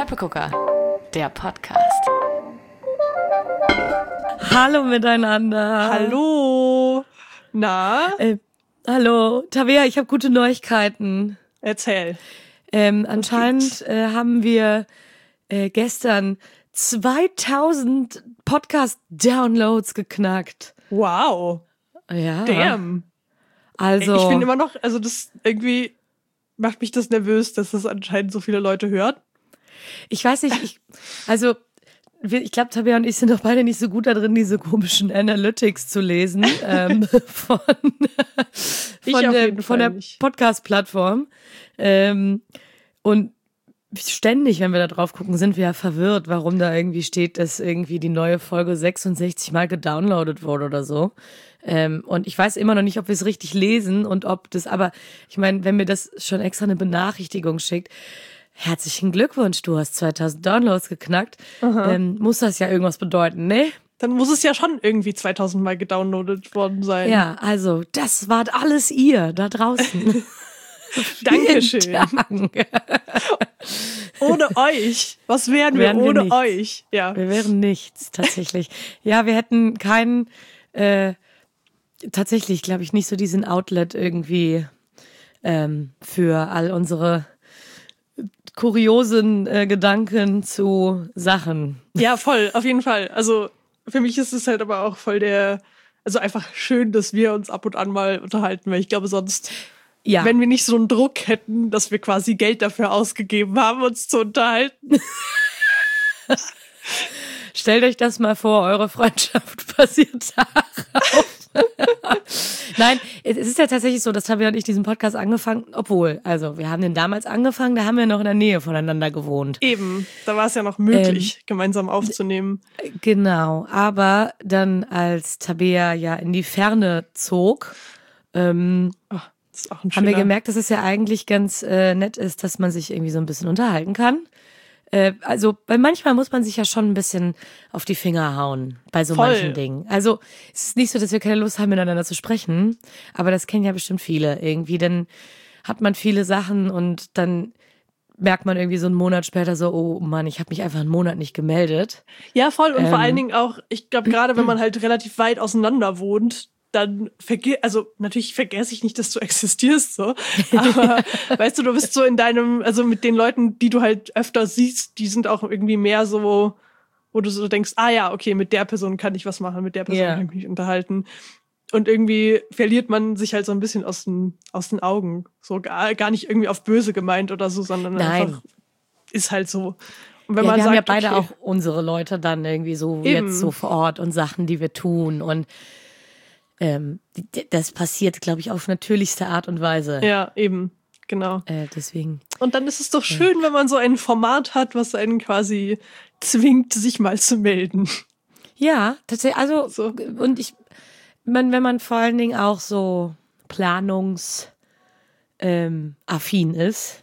Stapelgucker, der Podcast. Hallo miteinander. Hallo. Na? Hallo. Tabea, ich habe gute Neuigkeiten. Erzähl. Anscheinend haben wir gestern 2000 Podcast-Downloads geknackt. Wow. Ja. Damn. Also, Ich finde immer noch, also das irgendwie macht mich das nervös, dass das anscheinend so viele Leute hören. ich weiß nicht, ich glaube, Tabea und ich sind doch beide nicht so gut da drin, diese komischen Analytics zu lesen von der Podcast-Plattform. Und ständig, wenn wir da drauf gucken, sind wir ja verwirrt, warum da irgendwie steht, dass irgendwie die neue Folge 66 Mal gedownloadet wurde oder so. Und ich weiß immer noch nicht, ob wir es richtig lesen und ob das, aber ich meine, wenn mir das schon extra eine Benachrichtigung schickt, herzlichen Glückwunsch, du hast 2000 Downloads geknackt. Muss das ja irgendwas bedeuten, ne? Dann muss es ja schon irgendwie 2000 Mal gedownloadet worden sein. Ja, also das wart alles ihr da draußen. Dankeschön. Dank. Ohne euch. Was wären wir ohne nichts. euch? Ja. Wir wären nichts, tatsächlich. Ja, wir hätten keinen, tatsächlich, glaube ich, nicht so diesen Outlet irgendwie für all unsere kuriosen Gedanken zu Sachen. Ja, voll, auf jeden Fall. Also für mich ist es halt aber auch voll also einfach schön, dass wir uns ab und an mal unterhalten, weil ich glaube sonst, Ja. wenn wir nicht so einen Druck hätten, dass wir quasi Geld dafür ausgegeben haben, uns zu unterhalten. Stellt euch das mal vor, eure Freundschaft basiert darauf. Nein, es ist ja tatsächlich so, dass Tabea und ich diesen Podcast angefangen, also wir haben den damals angefangen, da haben wir noch in der Nähe voneinander gewohnt. Eben, da war es ja noch möglich, gemeinsam aufzunehmen. Genau, aber dann als Tabea ja in die Ferne zog, Das ist auch ein haben wir schöner- gemerkt, dass es ja eigentlich ganz nett ist, dass man sich irgendwie so ein bisschen unterhalten kann. Also, weil manchmal muss man sich ja schon ein bisschen auf die Finger hauen bei so Voll. manchen Dingen. Also, es ist nicht so, dass wir keine Lust haben, miteinander zu sprechen, aber das kennen ja bestimmt viele irgendwie. Dann hat man viele Sachen und dann merkt man irgendwie so einen Monat später so, oh Mann, ich habe mich einfach einen Monat nicht gemeldet. Ja, voll. Und vor allen Dingen auch, ich glaube, gerade wenn man halt relativ weit auseinander wohnt, dann natürlich vergesse ich nicht, dass du existierst, so. Aber weißt du bist so in also mit den Leuten, die du halt öfter siehst, die sind auch irgendwie mehr so, wo du so denkst, ah ja, okay, mit der Person kann ich was machen, mit der Person Ja. kann ich mich unterhalten. Und irgendwie verliert man sich halt so ein bisschen aus den Augen. So gar nicht irgendwie auf böse gemeint oder so, sondern Nein. einfach ist halt so. Und wenn Ja, man wir sagt, haben ja beide okay, auch unsere Leute dann irgendwie so Eben. jetzt so vor Ort und Sachen, die wir tun und das passiert, glaube ich, auf natürlichste Art und Weise. ja, eben, genau. Deswegen. Und dann ist es doch schön, wenn man so ein Format hat, was einen quasi zwingt, sich mal zu melden. Ja, tatsächlich, also, So. und wenn man vor allen Dingen auch so affin ist,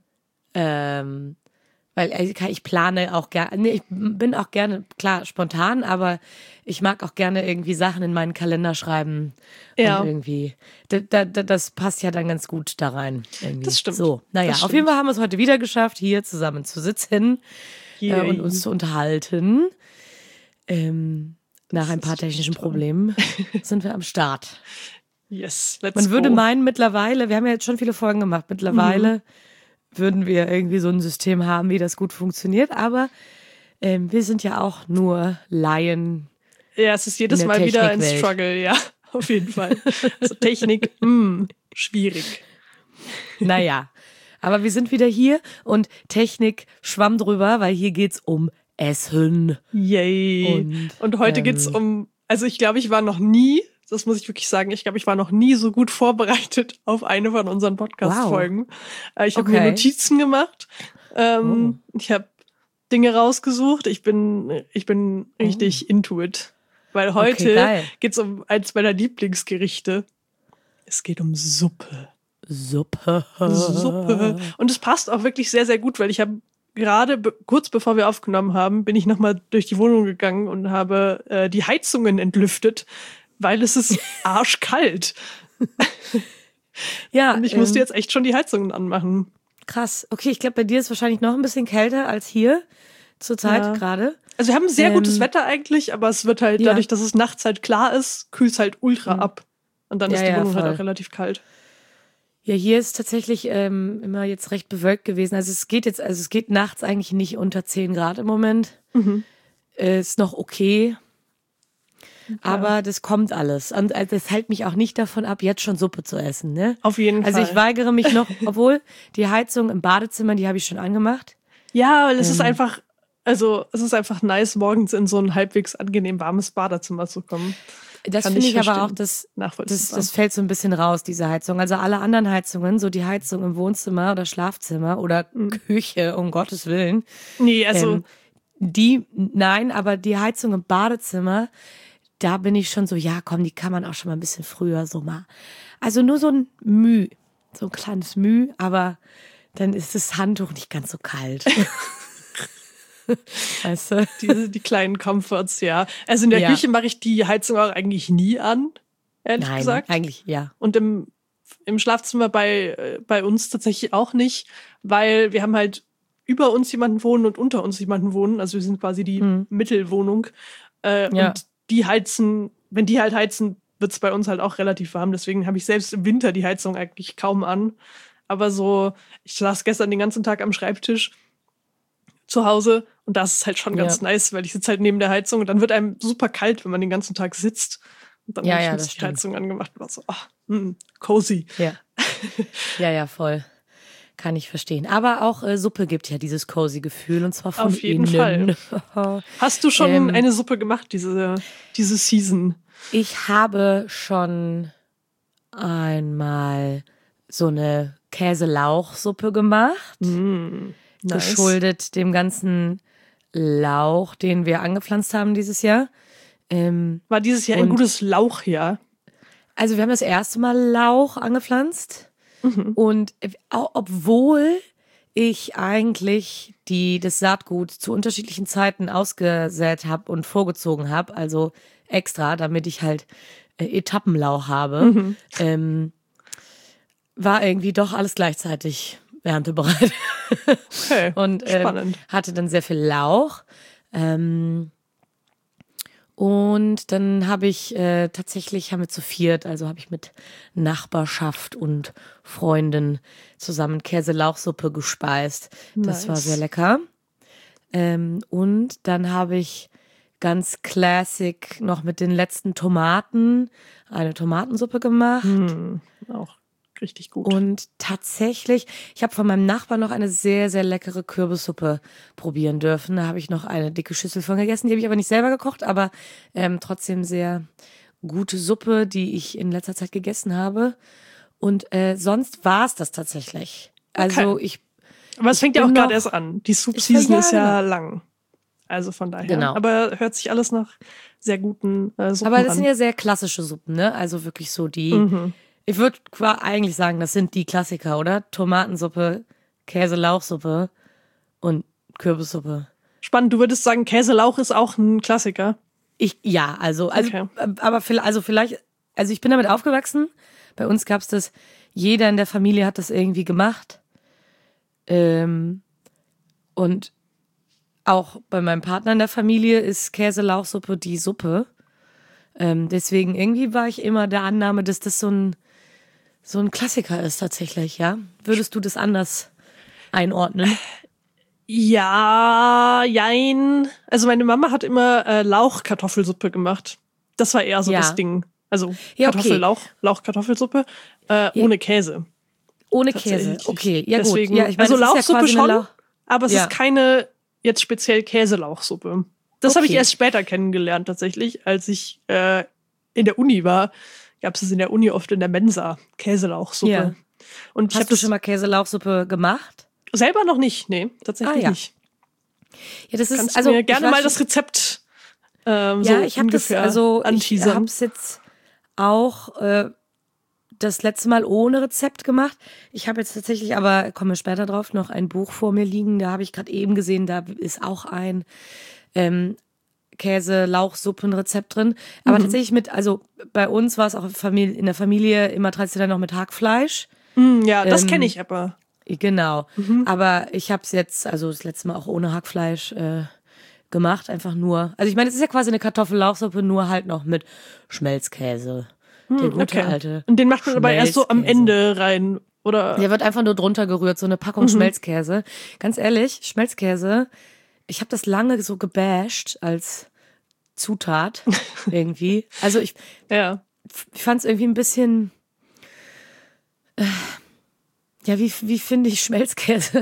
weil ich plane auch gerne, ich bin auch gerne, klar, spontan, aber ich mag auch gerne irgendwie Sachen in meinen Kalender schreiben. Ja. Und irgendwie, das passt ja dann ganz gut da rein. Irgendwie. Das stimmt. So, naja, Das auf jeden Fall haben wir es heute wieder geschafft, hier zusammen zu sitzen Yay. und uns zu unterhalten. Nach ein paar technischen Problemen sind wir am Start. Yes, let's Man würde go. meinen, mittlerweile, wir haben ja jetzt schon viele Folgen gemacht, mittlerweile würden wir irgendwie so ein System haben, wie das gut funktioniert, aber wir sind ja auch nur Laien. Ja, es ist jedes in der Mal wieder ein Technikwelt. Struggle, ja, auf jeden Fall. Also Technik, schwierig. Naja, aber wir sind wieder hier und Technik schwamm drüber, weil hier geht's um Essen. Yay. Und heute geht's also ich glaube, ich war noch nie, das muss ich wirklich sagen, ich glaube, ich war noch nie so gut vorbereitet auf eine von unseren Podcast-Folgen. Ich habe mir Okay. Notizen gemacht. Ich habe Dinge rausgesucht. Ich bin richtig into it. Weil heute geil. geht's um eins meiner Lieblingsgerichte. Es geht um Suppe. Suppe. Und es passt auch wirklich sehr, sehr gut, weil ich habe gerade kurz bevor wir aufgenommen haben, bin ich nochmal durch die Wohnung gegangen und habe die Heizungen entlüftet, weil es ist arschkalt. Ja, Und ich musste jetzt echt schon die Heizungen anmachen. krass. Okay, ich glaube, bei dir ist es wahrscheinlich noch ein bisschen kälter als hier zurzeit gerade. Also wir haben sehr gutes Wetter eigentlich, aber es wird halt dadurch, dass es nachts halt klar ist, kühlt es halt ultra ab. Und dann ist die Wohnung halt auch relativ kalt. Ja, hier ist tatsächlich immer jetzt recht bewölkt gewesen. Also es geht nachts eigentlich nicht unter 10 Grad im Moment. Ist noch okay. Aber das kommt alles. Und das hält mich auch nicht davon ab, jetzt schon Suppe zu essen. Ne? Auf jeden Fall. Also ich weigere mich noch, obwohl die Heizung im Badezimmer, die habe ich schon angemacht. Ja, weil es ist einfach, es ist einfach nice, morgens in so ein halbwegs angenehm warmes Badezimmer zu kommen. Das finde ich aber auch, das fällt so ein bisschen raus, diese Heizung. Also alle anderen Heizungen, so die Heizung im Wohnzimmer oder Schlafzimmer oder Küche, um Gottes Willen. Nee, also. Aber die Heizung im Badezimmer, da bin ich schon so, ja komm, die kann man auch schon mal ein bisschen früher so mal. Also nur so ein kleines Müh, aber dann ist das Handtuch nicht ganz so kalt. Weißt du? Die kleinen Comforts, ja. Also in der Küche mache ich die Heizung auch eigentlich nie an, ehrlich gesagt. Nein, eigentlich, ja. Und im Schlafzimmer bei uns tatsächlich auch nicht, weil wir haben halt über uns jemanden wohnen und unter uns jemanden wohnen. Also wir sind quasi die Mittelwohnung. Und die heizen, wenn die halt heizen, wird es bei uns halt auch relativ warm. Deswegen habe ich selbst im Winter die Heizung eigentlich kaum an. Aber so, ich saß gestern den ganzen Tag am Schreibtisch zu Hause und das ist halt schon ganz nice, weil ich sitze halt neben der Heizung und dann wird einem super kalt, wenn man den ganzen Tag sitzt. Und dann habe ich die Heizung angemacht und war so, cozy. Ja. Ja, voll. Kann ich verstehen. Aber auch Suppe gibt ja dieses cozy Gefühl und zwar von auf jeden innen. Fall. Hast du schon eine Suppe gemacht, diese Season? Ich habe schon einmal so eine Käse-Lauch-Suppe gemacht. Nice. Geschuldet dem ganzen Lauch, den wir angepflanzt haben dieses Jahr. War dieses Jahr ein gutes Lauchjahr? Also wir haben das erste Mal Lauch angepflanzt. Und obwohl ich eigentlich das Saatgut zu unterschiedlichen Zeiten ausgesät habe und vorgezogen habe, also extra, damit ich halt Etappenlauch habe, war irgendwie doch alles gleichzeitig erntebereit. Okay, und spannend. Hatte dann sehr viel Lauch. Und dann haben wir zu viert, also habe ich mit Nachbarschaft und Freunden zusammen Käse-Lauchsuppe gespeist. Das war sehr lecker. Und dann habe ich ganz classic noch mit den letzten Tomaten eine Tomatensuppe gemacht. Auch richtig gut. Und tatsächlich, ich habe von meinem Nachbarn noch eine sehr, sehr leckere Kürbissuppe probieren dürfen. Da habe ich noch eine dicke Schüssel von gegessen. Die habe ich aber nicht selber gekocht, aber trotzdem sehr gute Suppe, die ich in letzter Zeit gegessen habe. Und sonst war es das tatsächlich. Also aber es fängt ja auch gerade erst an. Die Soup-Season ist ja lang. Also von daher. Genau. Aber hört sich alles nach sehr guten Suppen an. Aber das sind ja sehr klassische Suppen, ne? Also wirklich so die... Ich würde eigentlich sagen, das sind die Klassiker, oder? Tomatensuppe, Käse-Lauchsuppe und Kürbissuppe. Spannend, du würdest sagen, Käse-Lauch ist auch ein Klassiker? Aber vielleicht, ich bin damit aufgewachsen. Bei uns gab's das, jeder in der Familie hat das irgendwie gemacht. Und auch bei meinem Partner in der Familie ist Käse-Lauchsuppe die Suppe. Deswegen irgendwie war ich immer der Annahme, dass das so ein Klassiker ist tatsächlich, ja? Würdest du das anders einordnen? Ja, jein. Also meine Mama hat immer Lauch-Kartoffelsuppe gemacht. Das war eher so das Ding. Also Kartoffellauch, Lauch-Kartoffelsuppe ohne Käse. Ohne Käse, okay. Ja deswegen, gut. Ja, ich meine, also Lauchsuppe schon, aber es Ja. ist keine jetzt speziell Käselauchsuppe. Das habe ich erst später kennengelernt tatsächlich, als ich in der Uni war. Gab es in der Uni oft in der Mensa, Käselauchsuppe. Ja. Und Hast du schon mal Käselauchsuppe gemacht? selber noch nicht, nee, tatsächlich nicht. Ja, das ist Kannst also du mir gerne ich weiß mal das Rezept so ich habe das, ich habe es jetzt auch das letzte Mal ohne Rezept gemacht. Ich habe jetzt tatsächlich, aber kommen wir später drauf, noch ein Buch vor mir liegen. Da habe ich gerade eben gesehen, da ist auch ein Käse-Lauchsuppen-Rezept drin. Aber tatsächlich bei uns war es auch in der Familie immer traditionell noch mit Hackfleisch. Ja, das kenne ich aber. Genau. Aber ich habe es jetzt, also das letzte Mal auch ohne Hackfleisch gemacht, einfach nur. Also ich meine, es ist ja quasi eine Kartoffellauchsuppe, nur halt noch mit Schmelzkäse. Der gute alte. Und den macht man aber erst so am Ende rein, oder? Der wird einfach nur drunter gerührt, so eine Packung Schmelzkäse. Ganz ehrlich, Schmelzkäse, ich habe das lange so gebasht als Zutat irgendwie. Also ich fand es irgendwie ein bisschen, wie finde ich Schmelzkäse?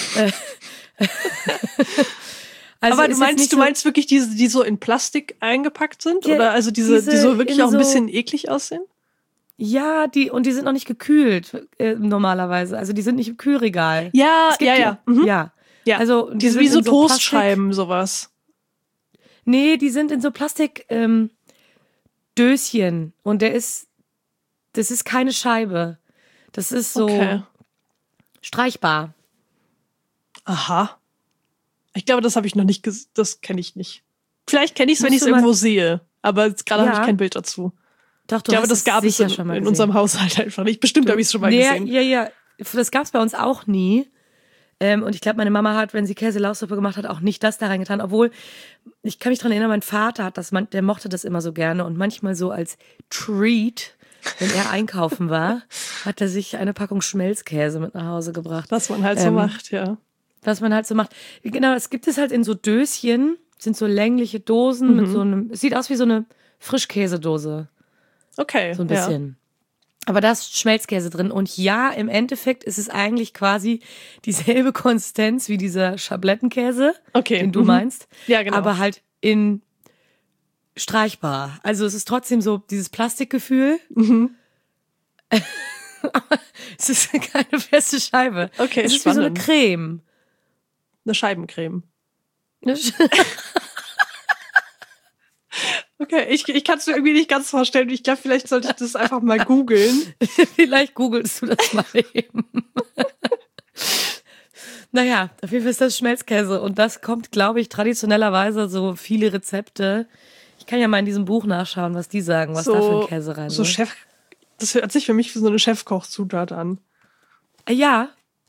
Also aber du meinst wirklich diese, die so in Plastik eingepackt sind? Ja, oder also die so wirklich auch ein bisschen eklig aussehen? Ja, die sind noch nicht gekühlt normalerweise. Also die sind nicht im Kühlregal. Ja. Ja. Also die sind wie so Toastscheiben, sowas. Nee, die sind in so Plastik Döschen. Und das ist keine Scheibe. Das ist so streichbar. Aha. Ich glaube, das habe ich noch nicht das kenne ich nicht. Vielleicht kenne ich es, wenn ich es irgendwo sehe. Aber gerade habe ich kein Bild dazu. Doch, ich glaube, das gab es in unserem Haushalt einfach nicht. Bestimmt habe ich es schon mal gesehen. Ja. Das gab es bei uns auch nie. Und ich glaube, meine Mama hat, wenn sie Käselauchsuppe gemacht hat, auch nicht das da reingetan. Obwohl, ich kann mich daran erinnern, mein Vater der mochte das immer so gerne. Und manchmal so als Treat, wenn er einkaufen war, hat er sich eine Packung Schmelzkäse mit nach Hause gebracht. Was man halt so macht, ja. Was man halt so macht. Genau, es gibt es halt in so Döschen. Sind so längliche Dosen mit so einem, es sieht aus wie so eine Frischkäsedose. Okay. So ein bisschen. Ja. Aber da ist Schmelzkäse drin. Und ja, im Endeffekt ist es eigentlich quasi dieselbe Konsistenz wie dieser Schablettenkäse, den du meinst. Ja, genau. Aber halt in streichbar. Also es ist trotzdem so dieses Plastikgefühl. Aber es ist keine feste Scheibe. Okay, es ist spannend. Wie so eine Creme. Eine Scheibencreme. Okay, ich kann es mir irgendwie nicht ganz vorstellen. Ich glaube, vielleicht sollte ich das einfach mal googeln. Vielleicht googelst du das mal eben. Naja, auf jeden Fall ist das Schmelzkäse. Und das kommt, glaube ich, traditionellerweise so viele Rezepte. Ich kann ja mal in diesem Buch nachschauen, was die sagen, was da für ein Käse rein muss. Das hört sich für mich wie so eine Chefkochzutat an. Ja.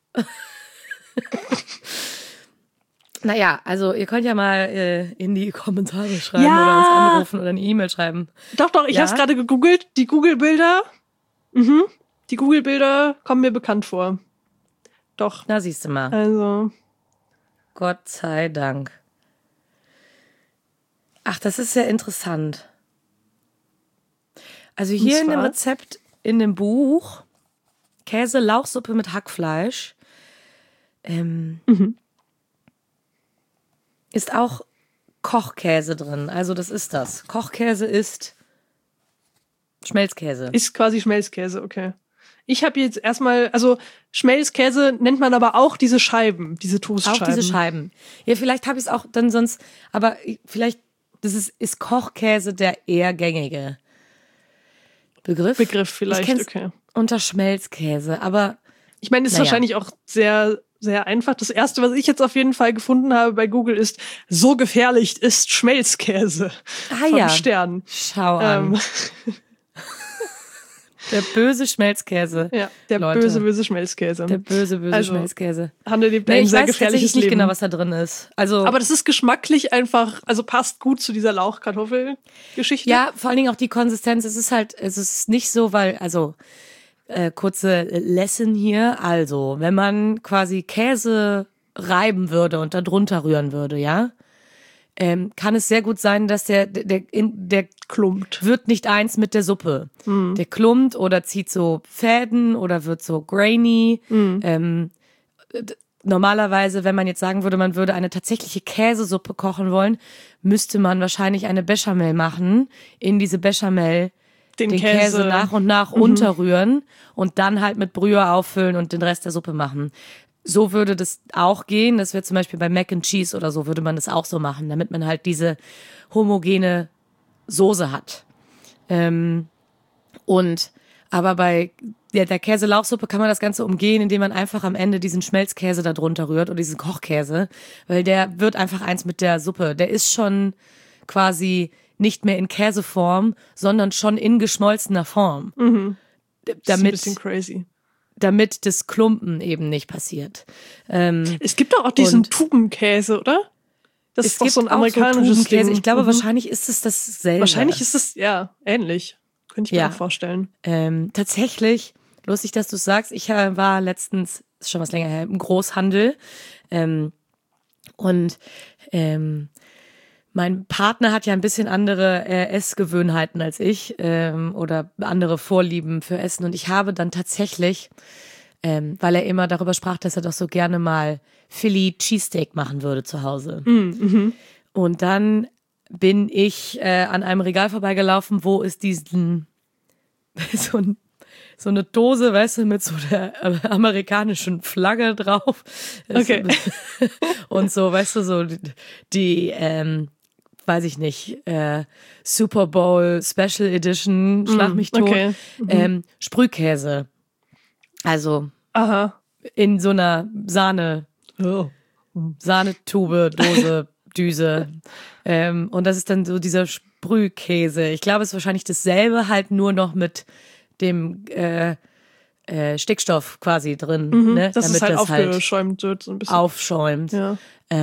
Naja, also ihr könnt ja mal in die Kommentare schreiben oder uns anrufen oder eine E-Mail schreiben. Doch, ich habe es gerade gegoogelt. Die Google-Bilder, die Google-Bilder kommen mir bekannt vor. Doch. Na, siehst du mal. Also. Gott sei Dank. Ach, das ist sehr interessant. Also hier in dem Rezept, in dem Buch, Käse, Lauchsuppe mit Hackfleisch, ist auch Kochkäse drin. Also das ist das. Kochkäse ist Schmelzkäse. Ist quasi Schmelzkäse, okay. Ich habe jetzt erstmal, also Schmelzkäse nennt man aber auch diese Scheiben, diese Toastscheiben. Auch diese Scheiben. Ja, vielleicht habe ich es auch dann sonst, aber vielleicht, das ist Kochkäse der eher gängige Begriff. Vielleicht, okay. Unter Schmelzkäse, aber ich meine, ist wahrscheinlich auch sehr, sehr einfach. Das erste, was ich jetzt auf jeden Fall gefunden habe bei Google ist, so gefährlich ist Schmelzkäse. Von Stern. Schau an. Der böse Schmelzkäse. Ja, der Leute. böse Schmelzkäse. Der böse Schmelzkäse. Hanne lebt ein sehr gefährliches Leben. Ich weiß nicht genau, was da drin ist. Also, aber das ist geschmacklich einfach, also passt gut zu dieser Lauchkartoffel-Geschichte. Ja, vor allen Dingen auch die Konsistenz. Es ist nicht so, weil, kurze Lesson hier. Also, wenn man quasi Käse reiben würde und da drunter rühren würde, ja, kann es sehr gut sein, dass der klumpt. Wird nicht eins mit der Suppe. Der klumpt oder zieht so Fäden oder wird so grainy. Normalerweise, wenn man jetzt sagen würde, man würde eine tatsächliche Käsesuppe kochen wollen, müsste man wahrscheinlich eine Bechamel machen, in diese Bechamel den Käse nach und nach unterrühren und dann halt mit Brühe auffüllen und den Rest der Suppe machen. So würde das auch gehen. Das wäre zum Beispiel bei Mac and Cheese oder so, würde man das auch so machen, damit man halt diese homogene Soße hat. Aber bei der Käse-Lauchsuppe kann man das Ganze umgehen, indem man einfach am Ende diesen Schmelzkäse da drunter rührt oder diesen Kochkäse, weil der wird einfach eins mit der Suppe. Der ist schon quasi nicht mehr in Käseform, sondern schon in geschmolzener Form. Das ist ein bisschen crazy. damit das Klumpen eben nicht passiert. Es gibt doch auch diesen Tubenkäse, oder? Das ist doch so ein amerikanisches Ding. Ich glaube, wahrscheinlich ist es dasselbe. Wahrscheinlich ist es, ja, ähnlich. Könnte ich mir auch vorstellen. Tatsächlich, lustig, dass du es sagst, ich war letztens, ist schon was länger her, im Großhandel und mein Partner hat ja ein bisschen andere Essgewohnheiten als ich oder andere Vorlieben für Essen. Und ich habe dann tatsächlich, weil er immer darüber sprach, dass er doch so gerne mal Philly Cheesesteak machen würde zu Hause. Und dann bin ich an einem Regal vorbeigelaufen, wo es diesen so eine Dose, weißt du, mit so der amerikanischen Flagge drauf. Okay. Und so, weißt du, so die weiß ich nicht, Super Bowl Special Edition, schlag mich tot, okay. Sprühkäse. Also Aha. in so einer Sahnetube, Dose, Düse. Und das ist dann so dieser Sprühkäse. Ich glaube, es ist wahrscheinlich dasselbe, halt nur noch mit dem Stickstoff quasi drin. Ne? Dass damit es halt das aufgeschäumt wird, so ein bisschen. Aufschäumt. Ja.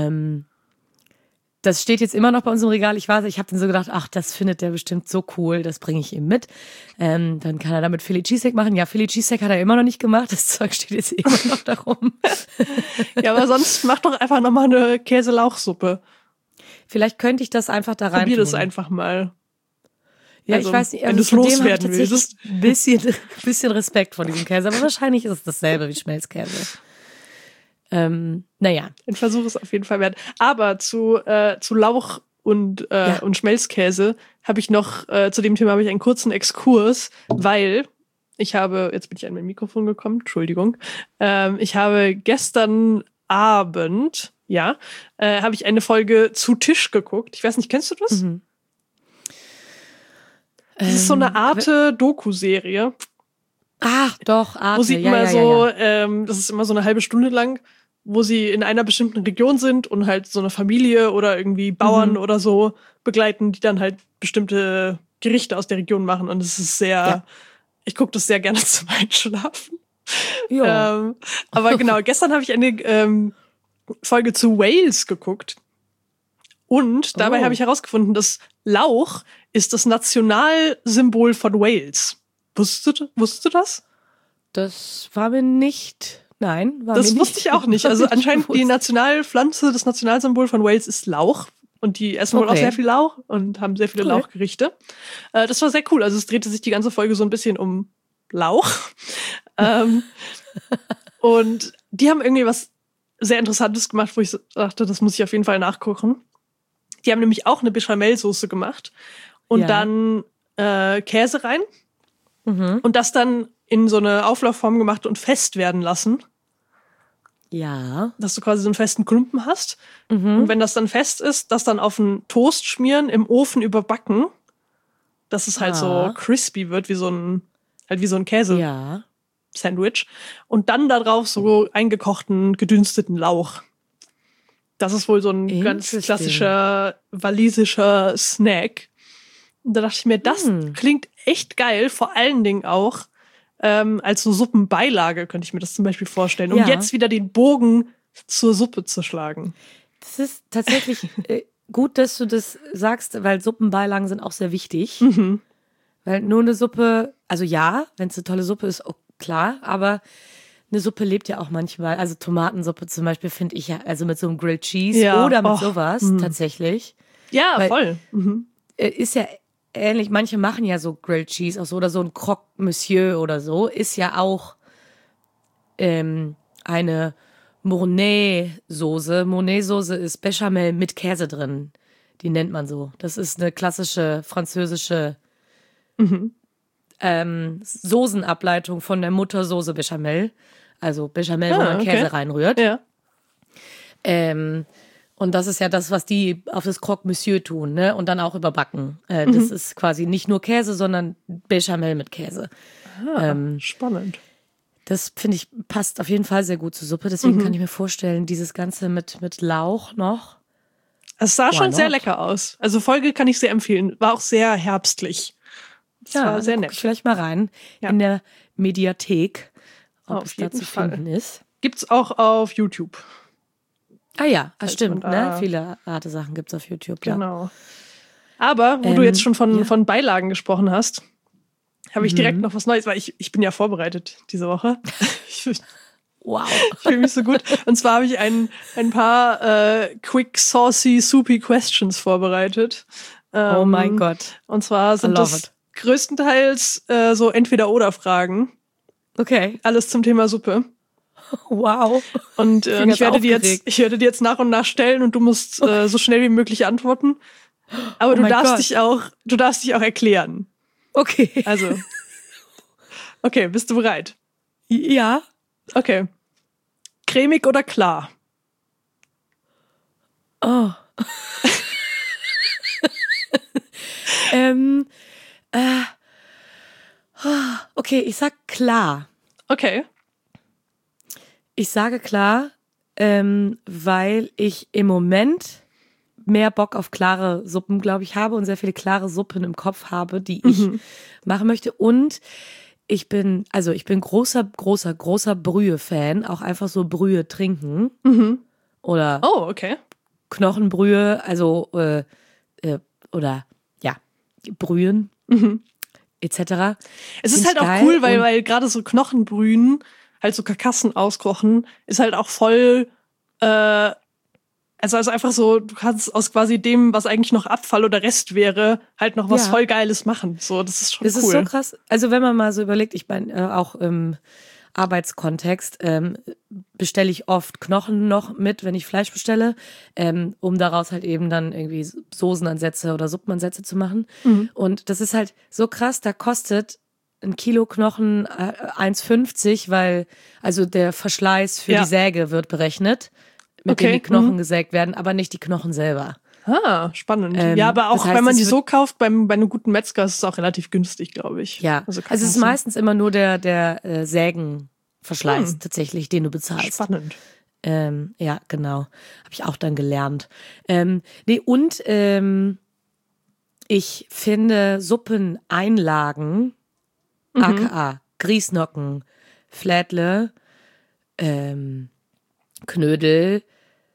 Das steht jetzt immer noch bei uns im Regal. Ich habe dann so gedacht, ach, das findet der bestimmt so cool, das bringe ich ihm mit. Dann kann er damit Philly Cheesesteak machen. Ja, Philly Cheesesteak hat er immer noch nicht gemacht. Das Zeug steht jetzt immer noch da rum. Ja, aber sonst mach doch einfach nochmal eine Käselauchsuppe. Vielleicht könnte ich das einfach da rein Probier tun. das einfach mal. Ja, Also, ich weiß nicht, wenn du es von dem habe ich loswerden tatsächlich willst. ein bisschen Respekt vor diesem Käse, aber wahrscheinlich ist es dasselbe wie Schmelzkäse. Naja. Ein Versuch ist auf jeden Fall wert. Aber zu Lauch und Schmelzkäse habe ich noch, zu dem Thema habe ich einen kurzen Exkurs, weil jetzt bin ich an mein Mikrofon gekommen, Entschuldigung. Ich habe gestern Abend, habe ich eine Folge Zu Tisch geguckt. Ich weiß nicht, kennst du das? Das ist so eine Arte-Doku-Serie. Ach, doch, Arte. Wo sie immer so, das ist immer so eine halbe Stunde lang, wo sie in einer bestimmten Region sind und halt so eine Familie oder irgendwie Bauern oder so begleiten, die dann halt bestimmte Gerichte aus der Region machen. Und es ist sehr, ich gucke das sehr gerne zum Einschlafen. Ja. Aber genau, gestern habe ich eine Folge zu Wales geguckt. Und dabei habe ich herausgefunden, dass Lauch ist das Nationalsymbol von Wales. Wusstest du das? Das war mir nicht. Nein, war das mir wusste nicht. ich auch nicht. Also anscheinend die Nationalpflanze, das Nationalsymbol von Wales ist Lauch. Und die essen wohl auch sehr viel Lauch und haben sehr viele Lauchgerichte. Das war sehr cool. Also es drehte sich die ganze Folge so ein bisschen um Lauch. Und die haben irgendwie was sehr Interessantes gemacht, wo ich dachte, das muss ich auf jeden Fall nachkochen. Die haben nämlich auch eine Bechamelsoße gemacht und dann Käse rein und das dann in so eine Auflaufform gemacht und fest werden lassen. Ja. Dass du quasi so einen festen Klumpen hast. Und wenn das dann fest ist, das dann auf einen Toast schmieren, im Ofen überbacken, dass es halt so crispy wird, wie so ein Käse-Sandwich. Und dann da drauf so eingekochten, gedünsteten Lauch. Das ist wohl so ein ganz klassischer walisischer Snack. Und da dachte ich mir, das klingt echt geil, vor allen Dingen auch als so Suppenbeilage könnte ich mir das zum Beispiel vorstellen, um jetzt wieder den Bogen zur Suppe zu schlagen. Das ist tatsächlich gut, dass du das sagst, weil Suppenbeilagen sind auch sehr wichtig. Weil nur eine Suppe, also ja, wenn es eine tolle Suppe ist, oh, klar, aber eine Suppe lebt ja auch manchmal, also Tomatensuppe zum Beispiel finde ich ja, also mit so einem Grilled Cheese oder mit sowas tatsächlich. Ja, weil, voll. Ist ja ähnlich, manche machen ja so Grilled Cheese auch so oder so ein Croque Monsieur oder so, ist ja auch eine Mornay-Soße. Mornay-Soße ist Bechamel mit Käse drin. Die nennt man so. Das ist eine klassische französische Soßenableitung von der Muttersoße Bechamel. Also Bechamel, wo man Käse reinrührt. Ja. Und das ist ja das, was die auf das Croque Monsieur tun, ne? Und dann auch überbacken. Das ist quasi nicht nur Käse, sondern Bechamel mit Käse. Spannend. Das finde ich passt auf jeden Fall sehr gut zur Suppe. Deswegen kann ich mir vorstellen, dieses Ganze mit Lauch noch. Es sah schon sehr lecker aus. Also Folge kann ich sehr empfehlen. War auch sehr herbstlich. Das war sehr nett. Guck ich vielleicht mal rein in der Mediathek ob Auf es da jeden zu Fall. finden ist. Gibt's auch auf YouTube. Ah ja, das Also stimmt. von Ne? da- Viele Arte-Sachen gibt es auf YouTube. Ja. Genau. Aber, wo du jetzt schon ja. von Beilagen gesprochen hast, habe ich direkt noch was Neues, weil ich bin ja vorbereitet diese Woche. Ich Wow. fühle mich so gut. Und zwar habe ich ein paar quick, saucy, soupy questions vorbereitet. Oh mein Gott. Und zwar sind love das it. größtenteils so Entweder-oder-Fragen. Okay. Alles zum Thema Suppe. Wow. Und bin ich werde ganz ich werde die jetzt nach und nach stellen und du musst so schnell wie möglich antworten. Aber Oh du mein darfst Gott. dich auch erklären. Okay. Also, okay, bist du bereit? Ja. Okay. Cremig oder klar? Oh. ähm, okay, ich sag klar. Okay. Ich sage klar, weil ich im Moment mehr Bock auf klare Suppen, glaube ich, habe und sehr viele klare Suppen im Kopf habe, die ich machen möchte. Und ich bin großer Brühe-Fan, auch einfach so Brühe trinken. Oder Oh, okay. Knochenbrühe, also oder ja, Brühen etc. Es ist Find halt ich auch geil cool, und- weil gerade so Knochenbrühen, halt so Karkassen auskochen, ist halt auch voll, also einfach so, du kannst aus quasi dem, was eigentlich noch Abfall oder Rest wäre, halt noch was Ja. voll Geiles machen. So, das ist schon Das cool. ist so krass. Also wenn man mal so überlegt, ich meine, auch im Arbeitskontext bestelle ich oft Knochen noch mit, wenn ich Fleisch bestelle, um daraus halt eben dann irgendwie Soßenansätze oder Suppenansätze zu machen. Und das ist halt so krass, da kostet ein Kilo Knochen 1,50, weil also der Verschleiß für Ja. die Säge wird berechnet, mit Okay, dem die Knochen gesägt werden, aber nicht die Knochen selber. Ah, spannend. Ja, aber auch das heißt, wenn man es die wird- so kauft, bei einem guten Metzger ist es auch relativ günstig, glaube ich. Ja, also es ist Karkassen. meistens immer nur der Sägenverschleiß tatsächlich, den du bezahlst. Spannend. Ja, genau. Habe ich auch dann gelernt. Ich finde Suppeneinlagen, aka Grießnocken, Flädle, Knödel,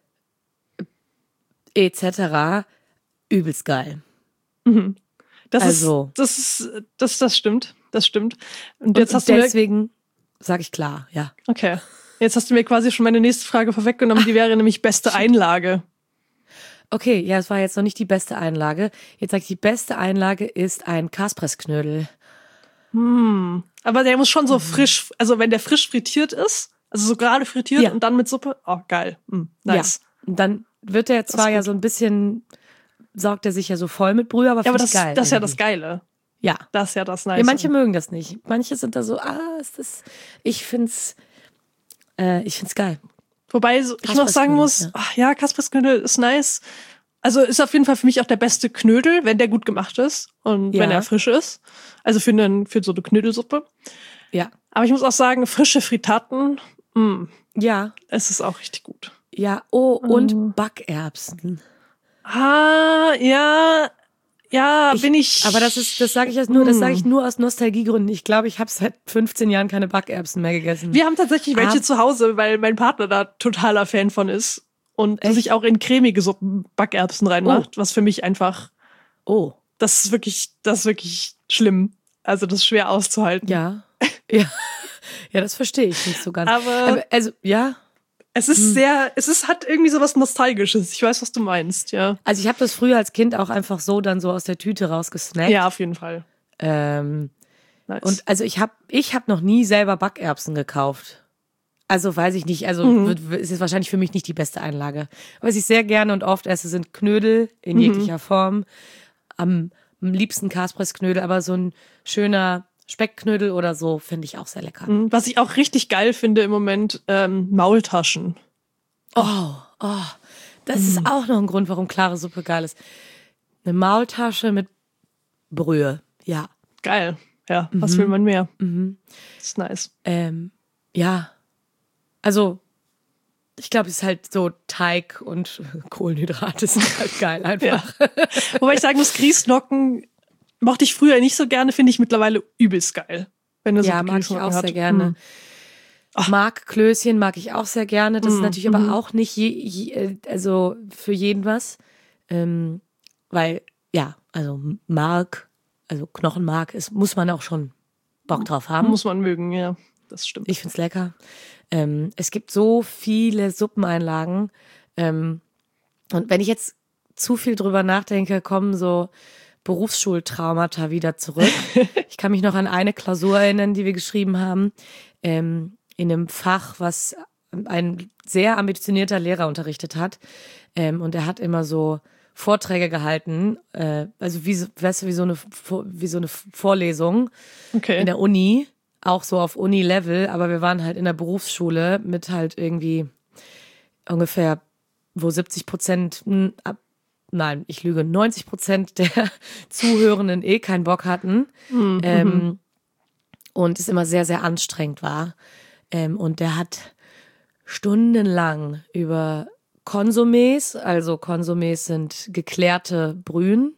etc. übelst geil. Das stimmt. Das stimmt. Und jetzt Und hast du mir, deswegen sage ich klar, ja. okay. Jetzt hast du mir quasi schon meine nächste Frage vorweggenommen, die wäre nämlich beste Einlage. Okay, ja, es war jetzt noch nicht die beste Einlage. Jetzt sage ich, die beste Einlage ist ein Kaspressknödel. Aber der muss schon so frisch, also wenn der frisch frittiert ist, also so gerade frittiert Ja. und dann mit Suppe, oh, geil. Nice. Ja, und dann wird der zwar ja gut. so ein bisschen, saugt er sich ja so voll mit Brühe, aber Ja, aber finde ich geil. das ist ja irgendwie. das Geile. Ja. Das ist ja das Nice. Ja, manche mögen das nicht. Manche sind da so, ich find's geil. Wobei ich noch sagen muss, Ja. ach ja, Kaspersknödel ist nice. Also ist auf jeden Fall für mich auch der beste Knödel, wenn der gut gemacht ist und Ja. wenn er frisch ist. Also für so eine Knödelsuppe. Ja. Aber ich muss auch sagen, frische Fritaten, Ja. es ist auch richtig gut. Ja. Oh, und Backerbsen. Ah, bin ich. Aber das sage ich jetzt nur, das sage ich nur aus Nostalgiegründen. Ich glaube, ich habe seit 15 Jahren keine Backerbsen mehr gegessen. Wir haben tatsächlich welche zu Hause, weil mein Partner da totaler Fan von ist. Und sich auch in cremige Suppen Backerbsen reinmacht, was für mich einfach, Oh. das ist wirklich schlimm. Also das ist schwer auszuhalten. Ja. Ja. Ja, das verstehe ich nicht so ganz. Aber also, ja. es ist hat irgendwie so was Nostalgisches. Ich weiß, was du meinst, ja. Also ich habe das früher als Kind auch einfach so dann so aus der Tüte rausgesnackt. Ja, auf jeden Fall. Nice. Nice. Und also ich hab noch nie selber Backerbsen gekauft. Also weiß ich nicht, also ist es wahrscheinlich für mich nicht die beste Einlage. Was ich sehr gerne und oft esse, sind Knödel in jeglicher Form. Am liebsten Kaspressknödel, aber so ein schöner Speckknödel oder so finde ich auch sehr lecker. Was ich auch richtig geil finde im Moment, Maultaschen. Das ist auch noch ein Grund, warum klare Suppe geil ist. Eine Maultasche mit Brühe, ja. Geil. Ja, was will man mehr? Das ist nice. Ja, also ich glaube, es ist halt so Teig und Kohlenhydrate sind halt geil einfach. Wobei ich sagen muss, Grießnocken mochte ich früher nicht so gerne, finde ich mittlerweile übelst geil. Wenn du so Ja, mag ich Grießnocken auch hat. sehr gerne. Markklößchen mag ich auch sehr gerne. Das ist natürlich aber auch nicht also für jeden was. Weil, ja, also Mark, also Knochenmark muss man auch schon Bock drauf haben. Muss man mögen, ja. Das stimmt. Ich find's lecker. Es gibt so viele Suppeneinlagen. Und wenn ich jetzt zu viel drüber nachdenke, kommen so Berufsschultraumata wieder zurück. Ich kann mich noch an eine Klausur erinnern, die wir geschrieben haben, in einem Fach, was ein sehr ambitionierter Lehrer unterrichtet hat. Und er hat immer so Vorträge gehalten, also wie so eine Vorlesung in der Uni, auch so auf Uni-Level, aber wir waren halt in der Berufsschule mit halt irgendwie ungefähr, wo 70%, nein, ich lüge, 90% der Zuhörenden keinen Bock hatten und es immer sehr, sehr anstrengend war. Und der hat stundenlang über Konsomés, also Konsomés sind geklärte Brühen,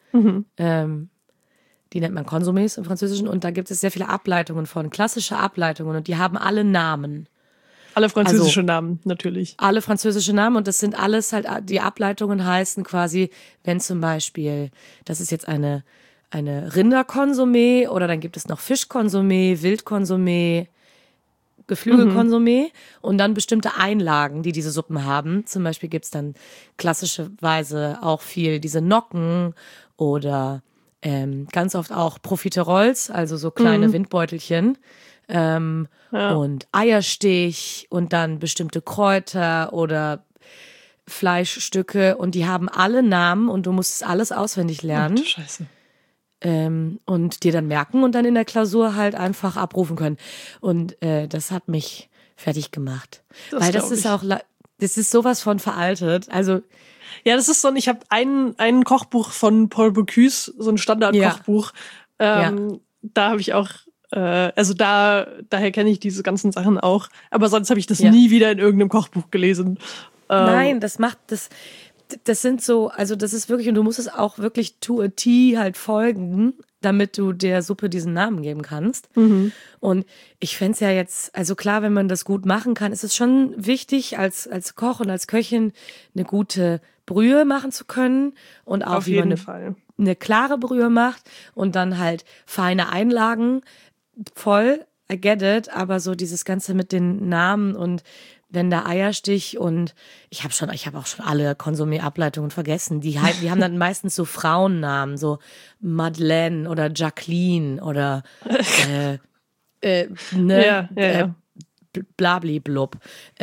die nennt man Konsomés im Französischen, und da gibt es sehr viele Ableitungen von, klassische Ableitungen, und die haben alle Namen. Alle französische Namen, natürlich. Alle französische Namen, und das sind alles halt, die Ableitungen heißen quasi, wenn zum Beispiel, das ist jetzt eine Rinderkonsomé, oder dann gibt es noch Fischkonsomé, Wildkonsomé, Geflügelkonsomé und dann bestimmte Einlagen, die diese Suppen haben. Zum Beispiel gibt's dann klassischerweise auch viel diese Nocken oder ganz oft auch Profiteroles, also so kleine Windbeutelchen. Und Eierstich und dann bestimmte Kräuter oder Fleischstücke, und die haben alle Namen und du musst es alles auswendig lernen. Ach, Scheiße. Und dir dann merken und dann in der Klausur halt einfach abrufen können. Und das hat mich fertig gemacht. Weil das ist auch, das ist sowas von veraltet. Also ja, das ist so, ich habe ein Kochbuch von Paul Bocuse, so ein Standardkochbuch. Da habe ich auch, also daher kenne ich diese ganzen Sachen auch. Aber sonst habe ich das nie wieder in irgendeinem Kochbuch gelesen. Nein, das sind so, also das ist wirklich, und du musst es auch wirklich to a T halt folgen, damit du der Suppe diesen Namen geben kannst. Und ich fänd's ja jetzt, also klar, wenn man das gut machen kann, ist es schon wichtig, als Koch und als Köchin eine gute Brühe machen zu können und auch wie man eine klare Brühe macht und dann halt feine Einlagen, voll, I get it, aber so dieses Ganze mit den Namen und wenn der Eierstich, und ich habe auch schon alle Konsumé-Ableitungen vergessen. Die haben dann meistens so Frauennamen, so Madeleine oder Jacqueline oder Blabli-blub.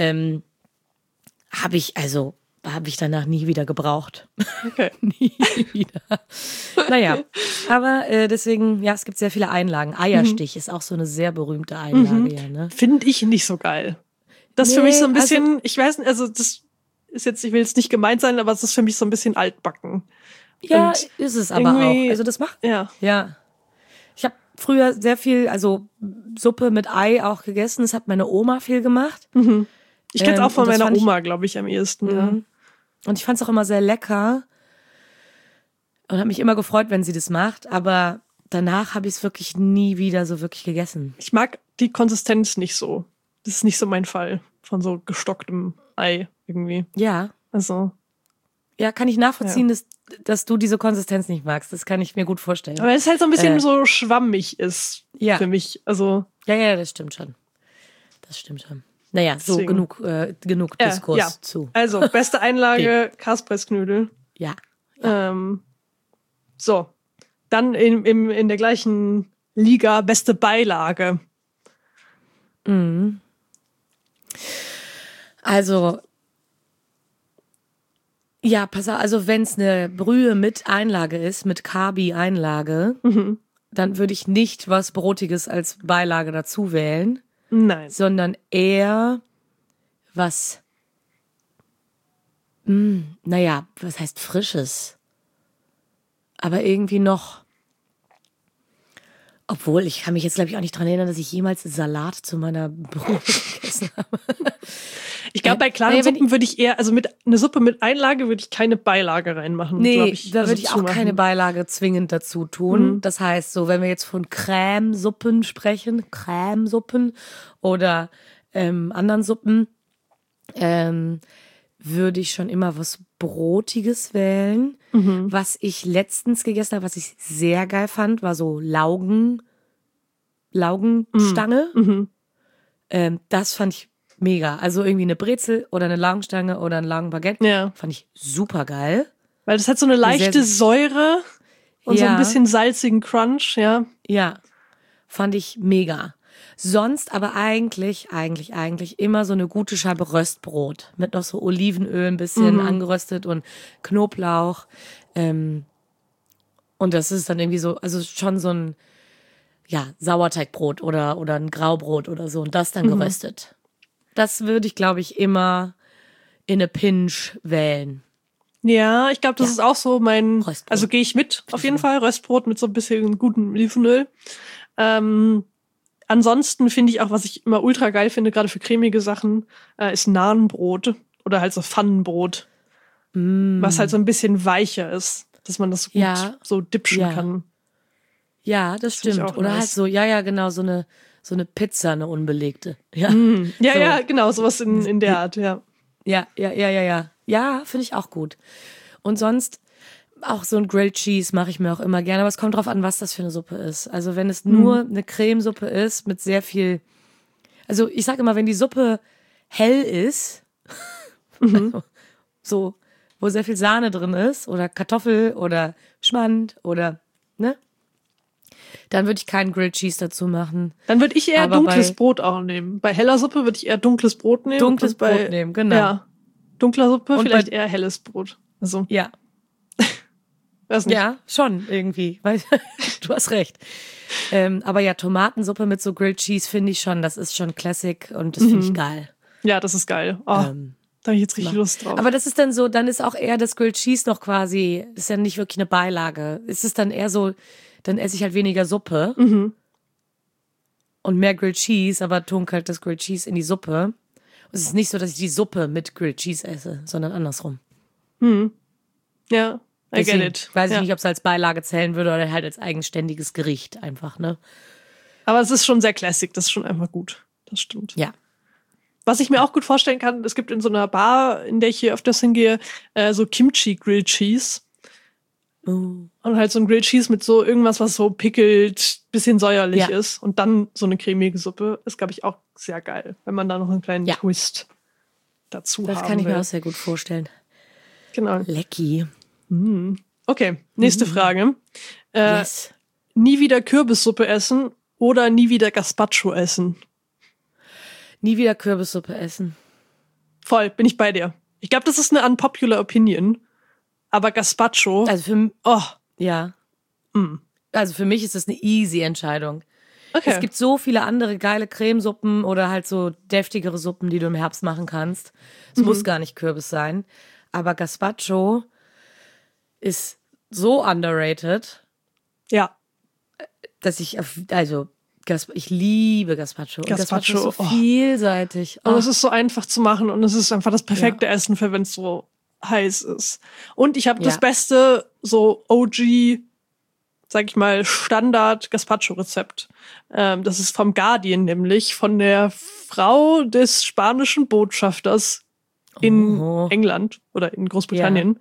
Habe ich danach nie wieder gebraucht. Okay. Nie wieder. Naja, aber deswegen, ja, es gibt sehr viele Einlagen. Eierstich ist auch so eine sehr berühmte Einlage, ja, ne? Finde ich nicht so geil. Das ist für mich so ein bisschen, ich weiß nicht, also das ist jetzt, ich will jetzt nicht gemeint sein, aber es ist für mich so ein bisschen altbacken. Ja, und ist es aber auch. Also das macht. Ja. Ich habe früher sehr viel, also Suppe mit Ei auch gegessen. Das hat meine Oma viel gemacht. Ich kenne es auch von meiner Oma, glaube ich, am ehesten. Ja. Und ich fand es auch immer sehr lecker und habe mich immer gefreut, wenn sie das macht. Aber danach habe ich es wirklich nie wieder so wirklich gegessen. Ich mag die Konsistenz nicht so. Das ist nicht so mein Fall von so gestocktem Ei irgendwie. Ja. Also. Ja, kann ich nachvollziehen, dass du diese Konsistenz nicht magst. Das kann ich mir gut vorstellen. Aber es halt so ein bisschen so schwammig ist für mich. Also. Ja, das stimmt schon. Naja, deswegen. So genug Diskurs zu. Also, beste Einlage, Kaspressknödel. Ja. So. Dann in der gleichen Liga, beste Beilage. Also, ja, pass auf, also wenn es eine Brühe mit Einlage ist, mit Carbi-Einlage, dann würde ich nicht was Brotiges als Beilage dazu wählen. Nein. Sondern eher was, was heißt Frisches? Aber irgendwie noch, obwohl, ich kann mich jetzt, glaube ich, auch nicht dran erinnern, dass ich jemals Salat zu meiner Brühe gegessen habe. Ich glaube, bei klaren Suppen würde ich eher, also mit eine Suppe mit Einlage würde ich keine Beilage reinmachen. Nee, da würde ich auch keine Beilage zwingend dazu tun. Das heißt, so wenn wir jetzt von Cremesuppen sprechen, Cremesuppen oder anderen Suppen würde ich schon immer was Brotiges wählen. Was ich letztens gegessen habe, was ich sehr geil fand, war so Laugenstange. Das fand ich mega. Also irgendwie eine Brezel oder eine Laugenstange oder ein Laugenbaguette. Ja. Fand ich super geil. Weil das hat so eine leichte Säure und so ein bisschen salzigen Crunch, ja. Ja, fand ich mega. Sonst aber eigentlich immer so eine gute Scheibe Röstbrot mit noch so Olivenöl ein bisschen angeröstet und Knoblauch. Und das ist dann irgendwie so, also schon so ein Sauerteigbrot oder ein Graubrot oder so und das dann geröstet. Das würde ich, glaube ich, immer in eine Pinch wählen. Ja, ich glaube, das ist auch so mein, Röstbrot. also gehe ich mit, auf jeden Fall, Röstbrot mit so ein bisschen gutem Olivenöl. Ansonsten finde ich auch, was ich immer ultra geil finde, gerade für cremige Sachen, ist Nahenbrot oder halt so Pfannenbrot, was halt so ein bisschen weicher ist, dass man das gut so dipschen kann. Ja, das find ich stimmt. auch Oder nice. halt so, genau, so eine Pizza, eine unbelegte. Ja, Ja, so. ja, genau, sowas in der Art, ja. Ja. Ja, finde ich auch gut. Und sonst auch so ein Grilled Cheese mache ich mir auch immer gerne, aber es kommt drauf an, was das für eine Suppe ist. Also wenn es nur eine Cremesuppe ist mit sehr viel, also ich sage immer, wenn die Suppe hell ist, also so, wo sehr viel Sahne drin ist oder Kartoffel oder Schmand oder, ne? Dann würde ich keinen Grilled Cheese dazu machen. Dann würde ich eher Aber dunkles bei- Brot auch nehmen. Bei heller Suppe würde ich eher dunkles Brot nehmen. Dunkles und bei, Brot nehmen, genau. Ja, dunkler Suppe Und vielleicht bei- eher helles Brot. Also, Ja, weiß nicht. ja, schon irgendwie. Weil, du hast recht. Aber ja, Tomatensuppe mit so Grilled Cheese finde ich schon, das ist schon Classic und das finde ich geil. Ja, das ist geil. Oh, da habe ich jetzt richtig Lust drauf. Aber das ist dann so, dann ist auch eher das Grilled Cheese noch quasi, das ist ja nicht wirklich eine Beilage. Es ist dann eher so, dann esse ich halt weniger Suppe und mehr Grilled Cheese, aber tunke halt das Grilled Cheese in die Suppe. Und es ist nicht so, dass ich die Suppe mit Grilled Cheese esse, sondern andersrum. Ja, I Deswegen get it. weiß ich Ja. nicht, ob es als Beilage zählen würde oder halt als eigenständiges Gericht einfach, ne? Aber es ist schon sehr classic, das ist schon einfach gut. Das stimmt. Ja. Was ich mir auch gut vorstellen kann, es gibt in so einer Bar, in der ich hier öfters hingehe, so Kimchi Grilled Cheese. Und halt so ein Grilled Cheese mit so irgendwas, was so pickelt, bisschen säuerlich Ja. ist. Und dann so eine cremige Suppe ist, glaube ich, auch sehr geil, wenn man da noch einen kleinen Ja. Twist dazu Das haben kann ich will. mir auch sehr gut vorstellen. Genau. Lecki. Okay, nächste Frage. Yes. Nie wieder Kürbissuppe essen oder nie wieder Gazpacho essen? Nie wieder Kürbissuppe essen. Voll, bin ich bei dir. Ich glaube, das ist eine unpopular Opinion. Aber Gazpacho, Also für, oh, ja. Also für mich ist das eine easy Entscheidung. okay. Es gibt so viele andere geile Cremesuppen oder halt so deftigere Suppen, die du im Herbst machen kannst. Es muss gar nicht Kürbis sein. Aber Gazpacho ist so underrated, Ja, dass ich ich liebe Gazpacho. Und Gazpacho, Gazpacho ist so oh. vielseitig. und es ist so einfach zu machen und es ist einfach das perfekte Essen für, wenn es so heiß ist. Und ich habe das Ja. beste, so OG, sag ich mal, Standard-Gazpacho-Rezept. Das ist vom Guardian, nämlich von der Frau des spanischen Botschafters in England oder in Großbritannien.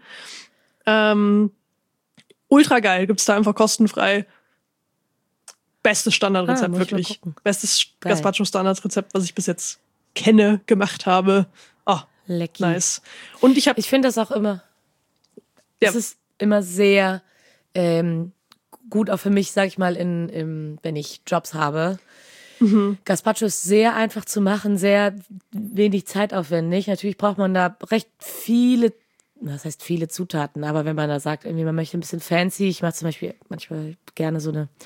Ultra geil, gibt's da einfach kostenfrei. Bestes Standardrezept, muss ich mal wirklich. gucken. Bestes Geil. Gazpacho-Standardrezept, was ich bis jetzt kenne, gemacht habe. Oh, Lecki. nice. Und ich habe Ich finde das auch immer, Ja. es ist immer sehr gut, auch für mich, sag ich mal, wenn ich Jobs habe. Gazpacho ist sehr einfach zu machen, sehr wenig zeitaufwendig. Natürlich braucht man da recht viele, was heißt viele Zutaten, aber wenn man da sagt, irgendwie man möchte ein bisschen fancy, ich mache zum Beispiel manchmal gerne so eine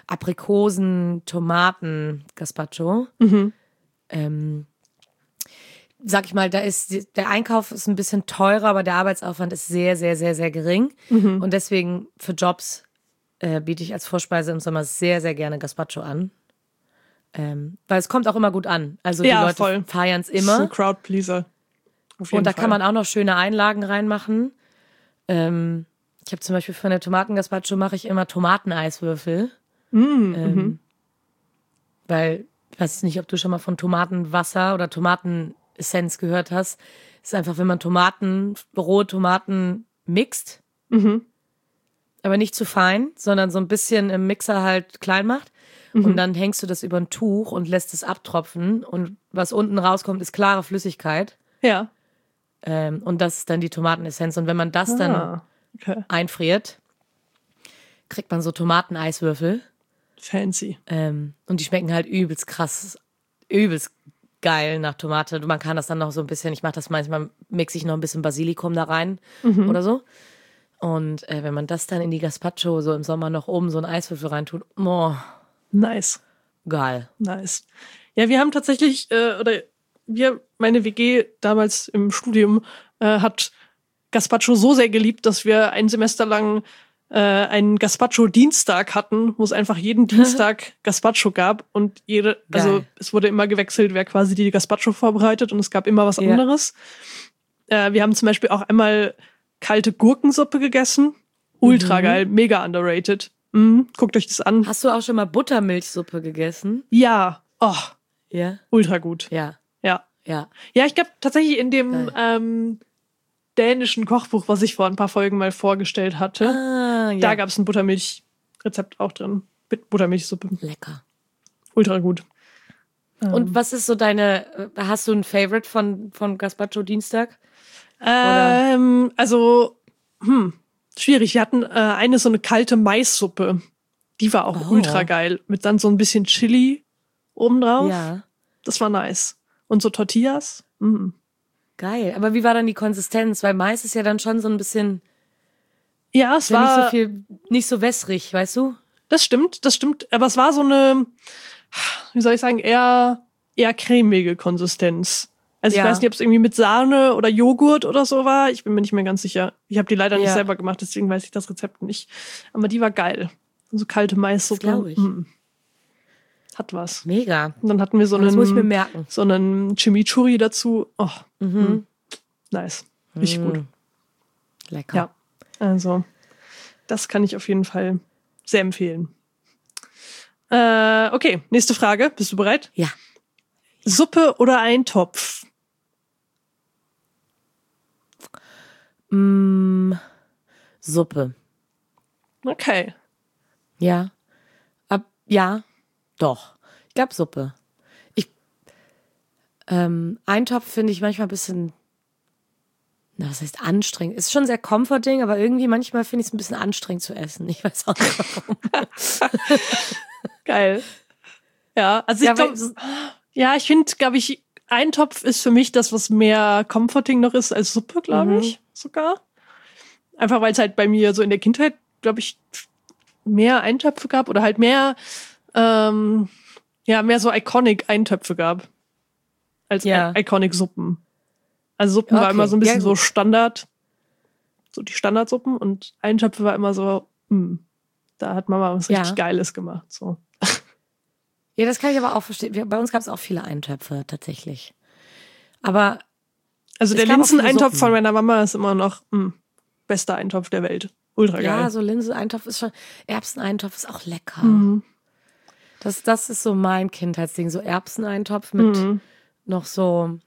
Aprikosen-Tomaten-Gazpacho. Sag ich mal, der Einkauf ist ein bisschen teurer, aber der Arbeitsaufwand ist sehr, sehr, sehr, sehr gering. Und deswegen für Jobs biete ich als Vorspeise im Sommer sehr, sehr gerne Gazpacho an. Weil es kommt auch immer gut an. Also die Ja, Leute voll. feiern es Das ist ein immer. Crowdpleaser. Auf jeden Und da Fall. kann man auch noch schöne Einlagen reinmachen. Ich habe zum Beispiel von der Tomaten-Gazpacho mache ich immer Tomateneiswürfel. Weil Ich weiß nicht, ob du schon mal von Tomatenwasser oder Tomatenessenz gehört hast. Das ist einfach, wenn man rohe Tomaten mixt, aber nicht zu fein, sondern so ein bisschen im Mixer halt klein macht. Und dann hängst du das über ein Tuch und lässt es abtropfen. Und was unten rauskommt, ist klare Flüssigkeit. Ja. Und das ist dann die Tomatenessenz. Und wenn man das dann einfriert, kriegt man so Tomateneiswürfel. Fancy. Und die schmecken halt übelst krass, übelst geil nach Tomate. Man kann das dann noch so ein bisschen, ich mache das manchmal, mixe ich noch ein bisschen Basilikum da rein oder so. Und wenn man das dann in die Gazpacho so im Sommer noch oben so einen Eiswürfel reintut, Nice. geil. Nice. Ja, wir haben tatsächlich, meine WG damals im Studium hat Gazpacho so sehr geliebt, dass wir ein Semester lang einen Gazpacho-Dienstag hatten, wo es einfach jeden Dienstag Gazpacho gab und es wurde immer gewechselt, wer quasi die Gazpacho vorbereitet und es gab immer was anderes. Wir haben zum Beispiel auch einmal kalte Gurkensuppe gegessen. Ultra geil, mega underrated. Guckt euch das an. Hast du auch schon mal Buttermilchsuppe gegessen? Ja. Oh. Ja. Ultra gut. Ja. Ja. Ja. Ja, ich glaube tatsächlich in dem dänischen Kochbuch, was ich vor ein paar Folgen mal vorgestellt hatte, da gab es ein Buttermilch-Rezept auch drin. Mit Buttermilchsuppe. Lecker. Ultra gut. Und was ist so hast du ein Favorite von Gazpacho Dienstag? Schwierig. Wir hatten so eine kalte Maissuppe. Die war auch ultra geil. Mit dann so ein bisschen Chili obendrauf. Ja. Das war nice. Und so Tortillas. Geil. Aber wie war dann die Konsistenz? Weil Mais ist ja dann schon so ein bisschen, Ja, es war nicht so wässrig, weißt du? Das stimmt. Aber es war so eine, wie soll ich sagen, eher cremige Konsistenz. Also ich weiß nicht, ob es irgendwie mit Sahne oder Joghurt oder so war. Ich bin mir nicht mehr ganz sicher. Ich habe die leider nicht selber gemacht, deswegen weiß ich das Rezept nicht. Aber die war geil. So kalte Maissuppe. Glaube ich. Hat was. Mega. Und dann hatten wir das muss ich mir merken. So einen Chimichurri dazu. Oh, nice. Richtig gut. Lecker. Ja, also das kann ich auf jeden Fall sehr empfehlen. Okay, nächste Frage. Bist du bereit? Ja. Suppe oder Eintopf? Suppe. Okay. Ja. Ja, doch. Ich glaube Suppe. Eintopf finde ich manchmal ein bisschen, was heißt anstrengend? Ist schon sehr comforting, aber irgendwie manchmal finde ich es ein bisschen anstrengend zu essen. Ich weiß auch nicht warum. Geil. Ja, also ich glaube, ich finde, glaube ich, Eintopf ist für mich das, was mehr comforting noch ist als Suppe, glaube ich, sogar. Einfach weil es halt bei mir so in der Kindheit, glaube ich, mehr Eintöpfe gab oder halt mehr so iconic Eintöpfe gab als iconic Suppen. Also Suppen war immer so ein bisschen so Standard, so die Standardsuppen und Eintöpfe war immer so, da hat Mama was richtig Geiles gemacht, so. Ja, das kann ich aber auch verstehen. Bei uns gab es auch viele Eintöpfe tatsächlich. Aber also der Linseneintopf von meiner Mama ist immer noch bester Eintopf der Welt. Ultra geil. Ja, so Linseneintopf ist schon, Erbseneintopf ist auch lecker. Das ist so mein Kindheitsding, so Erbseneintopf mit noch so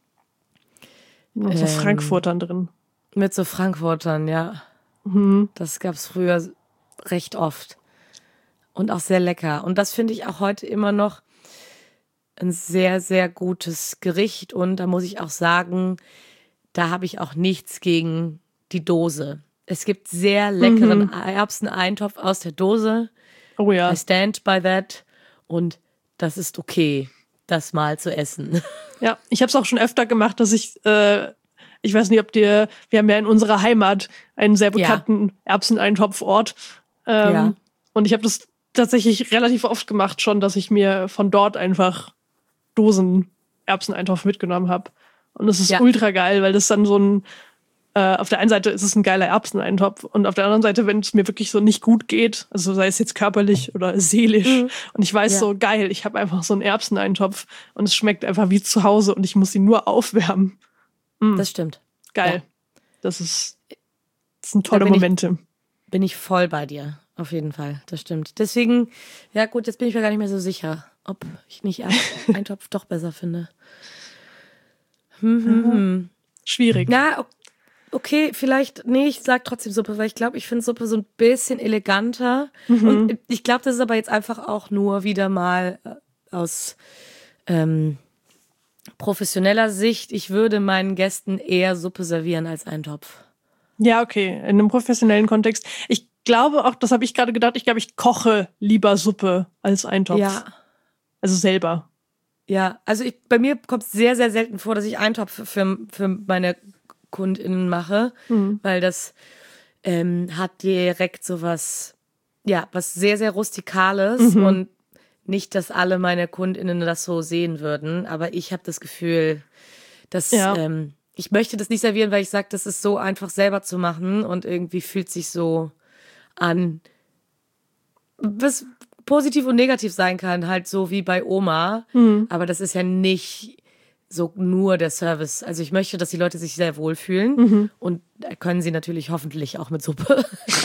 Frankfurtern drin. Mit so Frankfurtern, ja. Das gab's früher recht oft. Und auch sehr lecker. Und das finde ich auch heute immer noch ein sehr, sehr gutes Gericht. Und da muss ich auch sagen, da habe ich auch nichts gegen die Dose. Es gibt sehr leckeren Erbseneintopf aus der Dose. Oh ja. I stand by that. Und das ist okay, das mal zu essen. Ja, ich habe es auch schon öfter gemacht, dass ich weiß nicht, wir haben ja in unserer Heimat einen sehr bekannten Erbseneintopfort. Und ich habe das tatsächlich relativ oft gemacht schon, dass ich mir von dort einfach Dosen Erbseneintopf mitgenommen habe. Und das ist ultra geil, weil das dann so ein auf der einen Seite ist es ein geiler Erbseneintopf und auf der anderen Seite, wenn es mir wirklich so nicht gut geht, also sei es jetzt körperlich oder seelisch und ich weiß so, geil, ich habe einfach so einen Erbseneintopf und es schmeckt einfach wie zu Hause und ich muss ihn nur aufwärmen. Das stimmt. Geil. Ja. Das sind tolle Momente. Bin ich voll bei dir, auf jeden Fall. Das stimmt. Deswegen, ja gut, jetzt bin ich mir gar nicht mehr so sicher. ob ich nicht Eintopf doch besser finde. Schwierig. Na, okay, vielleicht, nee, ich sag trotzdem Suppe, weil ich glaube, ich finde Suppe so ein bisschen eleganter. Und ich glaube, das ist aber jetzt einfach auch nur wieder mal aus professioneller Sicht. Ich würde meinen Gästen eher Suppe servieren als Eintopf. Ja, okay, in einem professionellen Kontext. Ich glaube auch, das habe ich gerade gedacht, ich koche lieber Suppe als Eintopf. Ja. Also selber. Ja, also bei mir kommt es sehr, sehr selten vor, dass ich Eintopf für meine KundInnen mache, weil das hat direkt sowas, ja, was sehr, sehr Rustikales und nicht, dass alle meine KundInnen das so sehen würden, aber ich habe das Gefühl, dass ich möchte das nicht servieren, weil ich sage, das ist so einfach selber zu machen und irgendwie fühlt sich so an, was positiv und negativ sein kann, halt so wie bei Oma, aber das ist ja nicht so nur der Service. Also ich möchte, dass die Leute sich sehr wohlfühlen und können sie natürlich hoffentlich auch mit Suppe.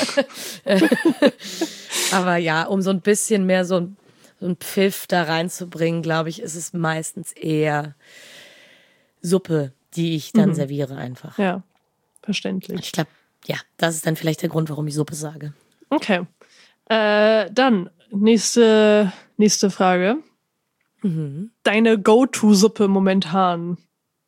Aber ja, um so ein bisschen mehr so ein Pfiff da reinzubringen, glaube ich, ist es meistens eher Suppe, die ich dann serviere einfach. Ja, verständlich. Ich glaube, ja, das ist dann vielleicht der Grund, warum ich Suppe sage. Okay. Dann nächste Frage. Deine Go-To-Suppe momentan?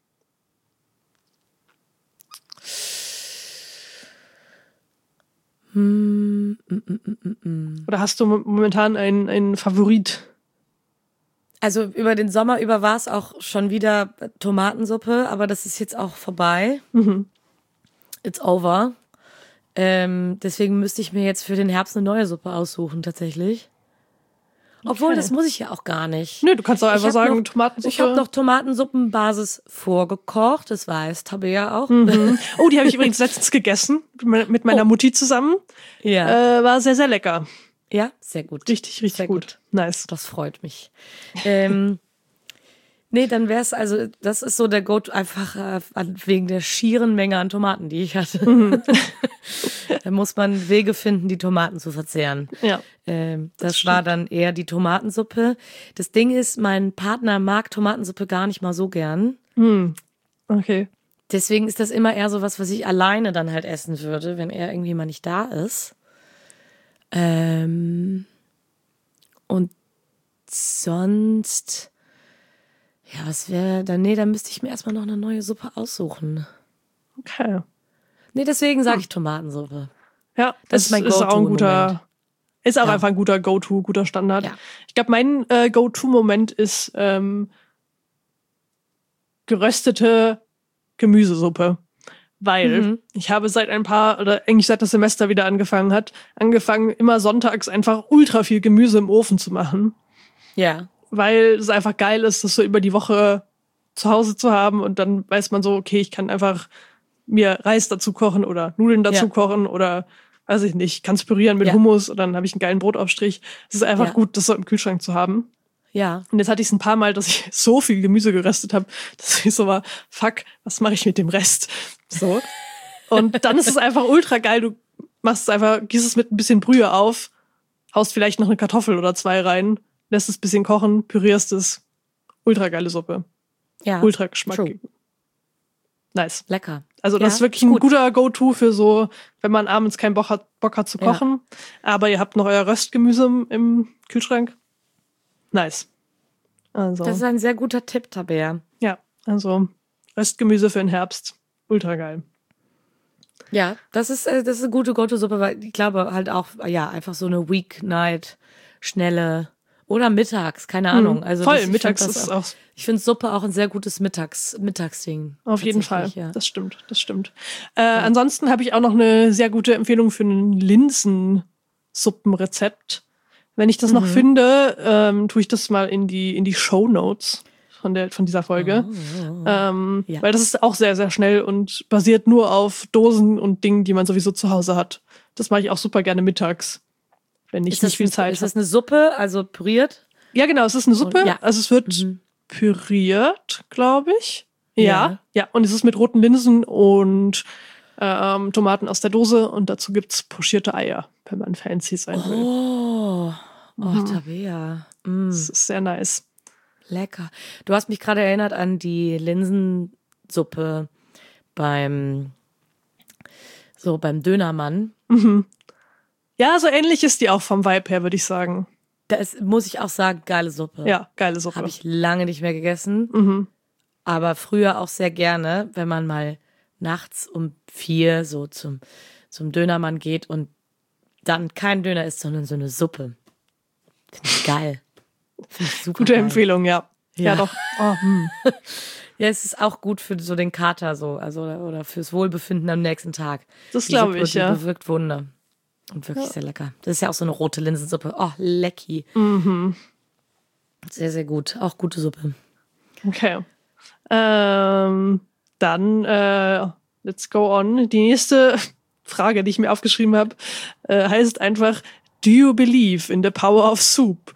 Oder hast du momentan einen Favorit? Also über den Sommer über war es auch schon wieder Tomatensuppe, aber das ist jetzt auch vorbei. It's over. Deswegen müsste ich mir jetzt für den Herbst eine neue Suppe aussuchen, tatsächlich. Obwohl, das muss ich ja auch gar nicht. Nö, du kannst doch einfach sagen, Tomatensuppe. Ich habe noch Tomatensuppenbasis vorgekocht, das weiß Tabea auch. Oh, die habe ich übrigens letztens gegessen, mit meiner Mutti zusammen. Ja. War sehr, sehr lecker. Ja, sehr gut. Richtig sehr gut. Nice. Das freut mich. Nee, dann wär's also, das ist so der Go-To, einfach wegen der schieren Menge an Tomaten, die ich hatte. Da muss man Wege finden, die Tomaten zu verzehren. Ja. Das war dann eher die Tomatensuppe. Das Ding ist, mein Partner mag Tomatensuppe gar nicht mal so gern. Okay. Deswegen ist das immer eher so was ich alleine dann halt essen würde, wenn er irgendwie mal nicht da ist. Und sonst, ja, was wäre dann? Nee, dann müsste ich mir erstmal noch eine neue Suppe aussuchen. Okay. Nee, deswegen sage ich Tomatensuppe. Ja, das ist mein ist auch ein Go-To-Moment. Ist auch einfach ein guter Go-To, guter Standard. Ja. Ich glaube, mein Go-To-Moment ist geröstete Gemüsesuppe. Weil ich habe seit eigentlich seit das Semester wieder angefangen, immer sonntags einfach ultra viel Gemüse im Ofen zu machen. Ja. Weil es einfach geil ist, das so über die Woche zu Hause zu haben und dann weiß man so, okay, ich kann einfach mir Reis dazu kochen oder Nudeln dazu kochen oder weiß ich nicht, kann es pürieren mit Hummus und dann habe ich einen geilen Brotaufstrich. Es ist einfach gut, das so im Kühlschrank zu haben. Ja. Und jetzt hatte ich es ein paar Mal, dass ich so viel Gemüse geröstet habe, dass ich so war, fuck, was mache ich mit dem Rest? So. Und dann ist es einfach ultra geil. Du machst es einfach, gießt es mit ein bisschen Brühe auf, haust vielleicht noch eine Kartoffel oder zwei rein, lässt es ein bisschen kochen, pürierst es. Ultra geile Suppe. Ja. Ultra Geschmack. True. Nice. Lecker. Also das ist wirklich ein guter Go-To für so, wenn man abends keinen Bock hat zu kochen, aber ihr habt noch euer Röstgemüse im Kühlschrank. Nice. Also. Das ist ein sehr guter Tipp, Tabea. Ja, also Röstgemüse für den Herbst. Ultra geil. Ja, das ist eine gute Go-To-Suppe, weil ich glaube halt auch, ja, einfach so eine Weeknight, schnelle oder mittags, keine Ahnung. Also voll, mittags ist auch. Ich finde Suppe auch ein sehr gutes Mittagsding. Auf jeden Fall, ja. Das stimmt. Ansonsten habe ich auch noch eine sehr gute Empfehlung für ein Linsensuppenrezept. Wenn ich das noch finde, tue ich das mal in die Shownotes von dieser Folge. Weil das ist auch sehr, sehr schnell und basiert nur auf Dosen und Dingen, die man sowieso zu Hause hat. Das mache ich auch super gerne mittags, wenn ich nicht viel Zeit habe. Ist das eine Suppe, also püriert? Ja, genau, es ist eine Suppe. Ja. Also es wird püriert, glaube ich. Ja. Und es ist mit roten Linsen und Tomaten aus der Dose und dazu gibt's pochierte Eier, wenn man fancy sein will. Oh, Oh, Tabea. Das ist sehr nice. Lecker. Du hast mich gerade erinnert an die Linsensuppe beim Dönermann. Ja, so ähnlich ist die auch vom Vibe her, würde ich sagen. Das muss ich auch sagen, geile Suppe. Ja, geile Suppe. Habe ich lange nicht mehr gegessen. Aber früher auch sehr gerne, wenn man mal nachts um 4 so zum Dönermann geht und dann kein Döner isst, sondern so eine Suppe. Finde ich geil. Finde ich super Gute geil. Empfehlung, ja. Ja, doch. Oh, Ja, es ist auch gut für so den Kater so, also oder fürs Wohlbefinden am nächsten Tag. Das Die glaube Suppe, ich, die ja. bewirkt Wunder. Und wirklich sehr lecker. Das ist ja auch so eine rote Linsensuppe. Oh, lecki. Sehr, sehr gut. Auch gute Suppe. Okay. Dann, let's go on. Die nächste Frage, die ich mir aufgeschrieben habe, heißt einfach, do you believe in the power of soup?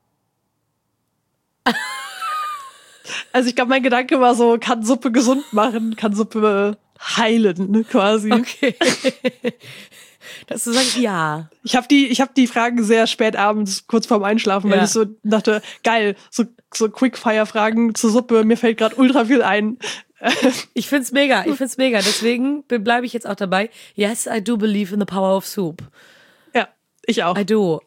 Also ich glaube, mein Gedanke war so, kann Suppe gesund machen, kann Suppe heilen, ne, quasi. Okay. Dass du sagst, ja. Ich hab die Fragen sehr spät abends, kurz vorm Einschlafen, weil Ja. ich so dachte, geil, so Quickfire-Fragen zur Suppe, mir fällt gerade ultra viel ein. Ich find's mega. Deswegen bleibe ich jetzt auch dabei. Yes, I do believe in the power of soup. Ja, ich auch. I do.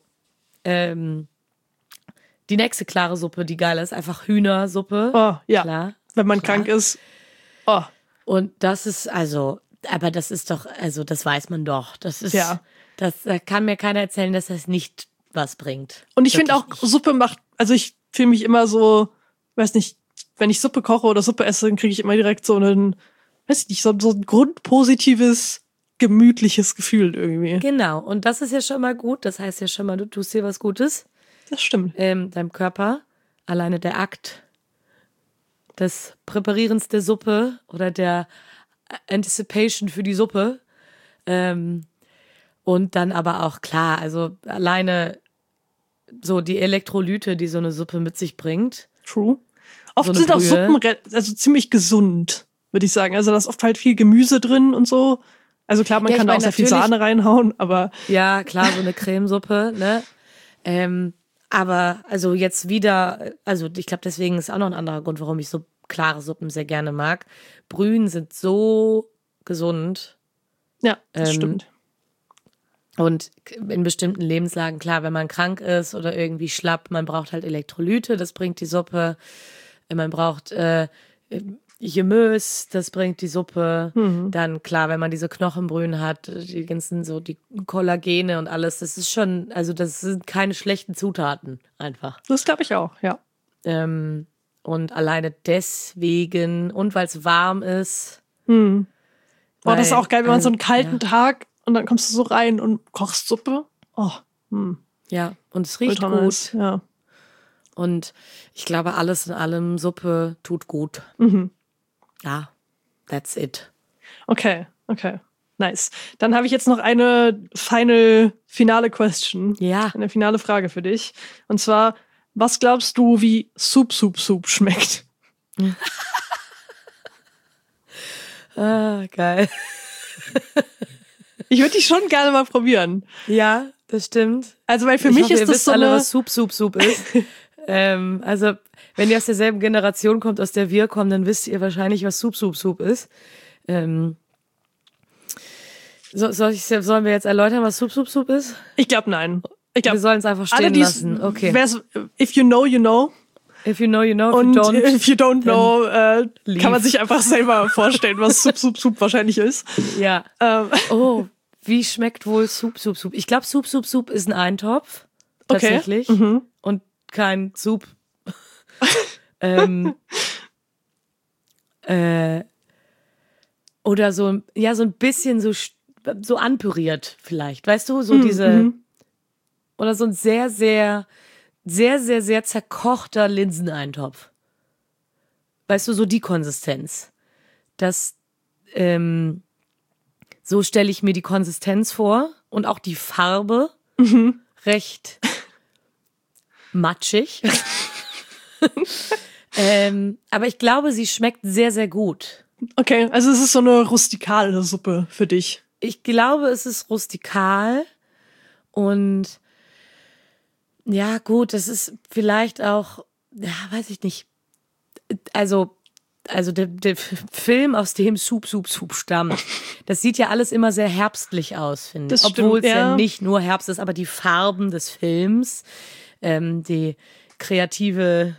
Die nächste klare Suppe, die geil ist, einfach Hühnersuppe. Oh, ja. Klar. Wenn man krank ist. Oh, Und das ist aber das ist doch, also das weiß man doch. Das ist, Ja. da kann mir keiner erzählen, dass das nicht was bringt. und ich finde auch, Wirklich nicht. Suppe macht, also ich fühle mich immer so, weiß nicht, wenn ich Suppe koche oder Suppe esse, dann kriege ich immer direkt so einen, weiß ich nicht, so ein grundpositives, gemütliches Gefühl irgendwie. Genau. Und das ist ja schon mal gut. Das heißt ja schon mal, du tust dir was Gutes. Das stimmt. Deinem Körper. Alleine der Akt des Präparierens der Suppe oder der Anticipation für die Suppe. Und dann aber auch klar, also alleine so die Elektrolyte, die so eine Suppe mit sich bringt. True. Oft So eine sind auch Brühe. Suppen also ziemlich gesund, würde ich sagen. Also da ist oft halt viel Gemüse drin und so. Also klar, man Ja, ich kann da auch meine, sehr viel natürlich- Sahne reinhauen, aber Ja, klar, so eine Cremesuppe, ne? Aber also jetzt wieder, also ich glaube, deswegen ist auch noch ein anderer Grund, warum ich so klare Suppen sehr gerne mag. Brühen sind so gesund ja, das Ähm, stimmt. und in bestimmten Lebenslagen, klar, wenn man krank ist oder irgendwie schlapp, man braucht halt Elektrolyte, das bringt die Suppe. Man braucht Gemüse, das bringt die Suppe. Dann klar, wenn man diese Knochenbrühen hat, die ganzen so die Kollagene und alles, das ist schon, also das sind keine schlechten Zutaten einfach. Das glaube ich auch, ja. Und alleine deswegen und weil es warm ist. Boah, das ist Weil auch geil, wenn man so einen ein- kalten ja. Tag und dann kommst du so rein und kochst Suppe. Oh, Ja, und es riecht ultra gut. nice. Ja. Und ich glaube, alles in allem, Suppe tut gut. Ja, that's it. Okay. Nice. Dann habe ich jetzt noch eine finale Question. Ja. Eine finale Frage für dich. Und zwar, was glaubst du, wie Soup schmeckt? Ah, geil. Ich würde die schon gerne mal probieren. Ja, das stimmt. Also, weil für Ich mich hoffe, ist ihr das wisst so alle, eine... was Soup ist. Also, wenn ihr aus derselben Generation kommt, aus der wir kommen, dann wisst ihr wahrscheinlich, was Soup ist. Sollen wir jetzt erläutern, was Soup ist? Ich glaube, nein. Ich Wir glaube, sollen es einfach stehen alle, die lassen. Okay. if you know, you know. If you know, you know. If Und you don't, if you don't know, leave. kann man sich einfach selber vorstellen, was Soup wahrscheinlich ist. ja. Oh, wie schmeckt wohl Soup? Ich glaube, Soup ist ein Eintopf. Okay. Tatsächlich. Und kein Soup. Oder so, ja, so ein bisschen so anpüriert vielleicht. Weißt du, so diese, oder so ein sehr, sehr, sehr, sehr, sehr zerkochter Linseneintopf. Weißt du, so die Konsistenz. Das, so stelle ich mir die Konsistenz vor und auch die Farbe recht matschig. Aber ich glaube, sie schmeckt sehr, sehr gut. Okay, also es ist so eine rustikale Suppe für dich. Ich glaube, es ist rustikal und Ja, gut, das ist vielleicht auch, ja, weiß ich nicht. Also der Film, aus dem Soup stammt, das sieht ja alles immer sehr herbstlich aus, finde ich. Das stimmt, Obwohl es ja ja. nicht nur Herbst ist, aber die Farben des Films, die kreative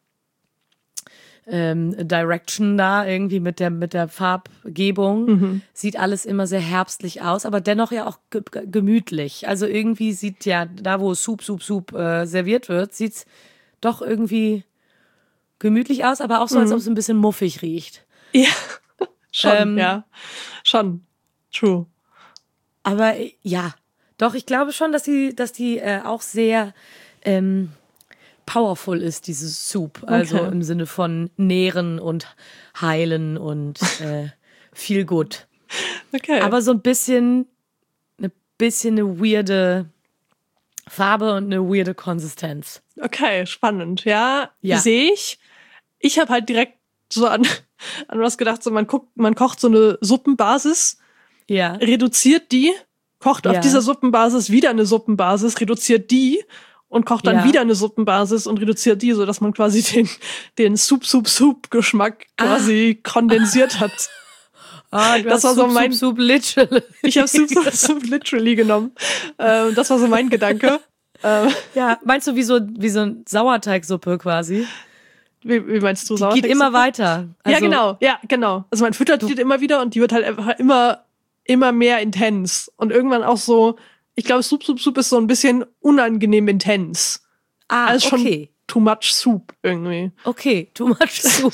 Direction da irgendwie mit der Farbgebung, sieht alles immer sehr herbstlich aus, aber dennoch ja auch gemütlich. Also irgendwie sieht ja, da wo Soup serviert wird, sieht's doch irgendwie gemütlich aus, aber auch so, als ob es ein bisschen muffig riecht. Ja, schon, ja. Schon. True. Aber ja, doch, ich glaube schon, dass die auch sehr powerful ist, dieses Soup. Also Okay. im Sinne von nähren und heilen und feel good. Okay. Aber so ein bisschen eine weirde Farbe und eine weirde Konsistenz. Okay, spannend. Ja, Ja. sehe ich. Ich habe halt direkt so an was gedacht, so man kocht so eine Suppenbasis, Ja. reduziert die, kocht auf Ja. dieser Suppenbasis wieder eine Suppenbasis, reduziert die und kocht dann Ja. wieder eine Suppenbasis und reduziert die, sodass man quasi den Soup-Geschmack quasi kondensiert hat. Ah, du Das hast war so mein- Soup literally. Ich habe Soup literally genommen. Das war so mein Gedanke. Ja, meinst du wie so eine Sauerteigsuppe quasi? Wie meinst du, Geht Sauerteig? immer weiter. Ja, genau. Also man füttert die immer wieder und die wird halt einfach immer mehr intens. Und irgendwann auch so, ich glaube, Soup ist so ein bisschen unangenehm intens. Ah, Also schon okay. too much Soup irgendwie. Okay, too much soup.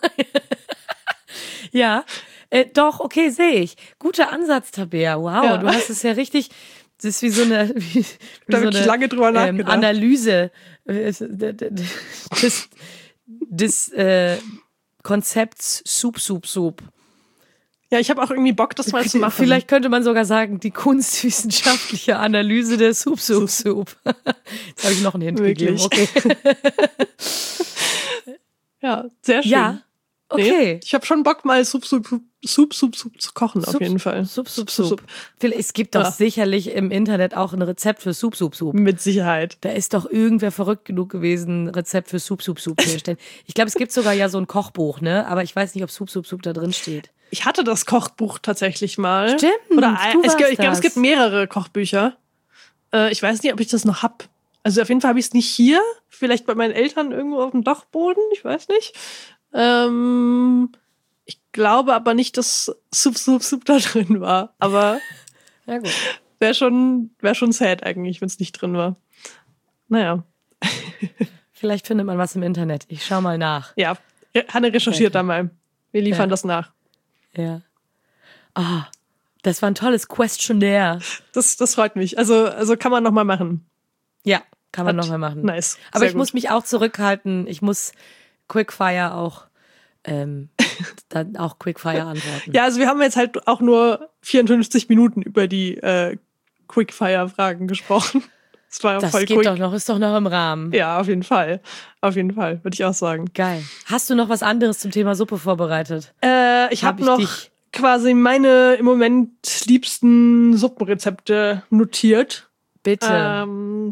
Ja, doch, okay, sehe ich. Guter Ansatz, Tabea. Wow, Ja. du hast es ja richtig. Das ist wie so eine, Da hab ich lange drüber nachgedacht. Analyse des Konzepts Soup. Ja, ich habe auch irgendwie Bock, das mal zu machen. Vielleicht könnte man sogar sagen, die kunstwissenschaftliche Analyse der Soup. Jetzt habe ich noch einen Hint gegeben. Wirklich? Okay. Ja, sehr schön. Ja, okay. Nee, ich habe schon Bock, mal Soup zu kochen, auf jeden Fall. Soup. Es gibt doch Ja. sicherlich im Internet auch ein Rezept für Soup. Mit Sicherheit. Da ist doch irgendwer verrückt genug gewesen, ein Rezept für Soup zu erstellen. Ich glaube, es gibt sogar ja so ein Kochbuch, ne? Aber ich weiß nicht, ob Soup da drin steht. Ich hatte das Kochbuch tatsächlich mal. Stimmt, Oder du ich glaube, warst es gibt mehrere Kochbücher. Ich weiß nicht, ob ich das noch hab. Also auf jeden Fall habe ich es nicht hier. Vielleicht bei meinen Eltern irgendwo auf dem Dachboden. Ich weiß nicht. Ich glaube aber nicht, dass Soup da drin war. Aber Ja, gut. wäre schon sad eigentlich, wenn es nicht drin war. Naja. Vielleicht findet man was im Internet. Ich schau mal nach. Ja, Hanne recherchiert Okay. da mal. Wir liefern Ja. das nach. Ja. Ah, das war ein tolles Questionnaire. Das freut mich. Also kann man noch mal machen. Ja, kann man Hat- nochmal machen. Nice. Aber Sehr ich muss gut. mich auch zurückhalten. Ich muss Quickfire auch dann auch Quickfire antworten. Ja, also wir haben jetzt halt auch nur 54 Minuten über die Quickfire-Fragen gesprochen. Das war ja Das voll geht quick. doch noch, ist doch noch im Rahmen. Ja, auf jeden Fall. Auf jeden Fall, würde ich auch sagen. Geil. Hast du noch was anderes zum Thema Suppe vorbereitet? Ich Hab habe ich noch dich- quasi meine im Moment liebsten Suppenrezepte notiert. Bitte.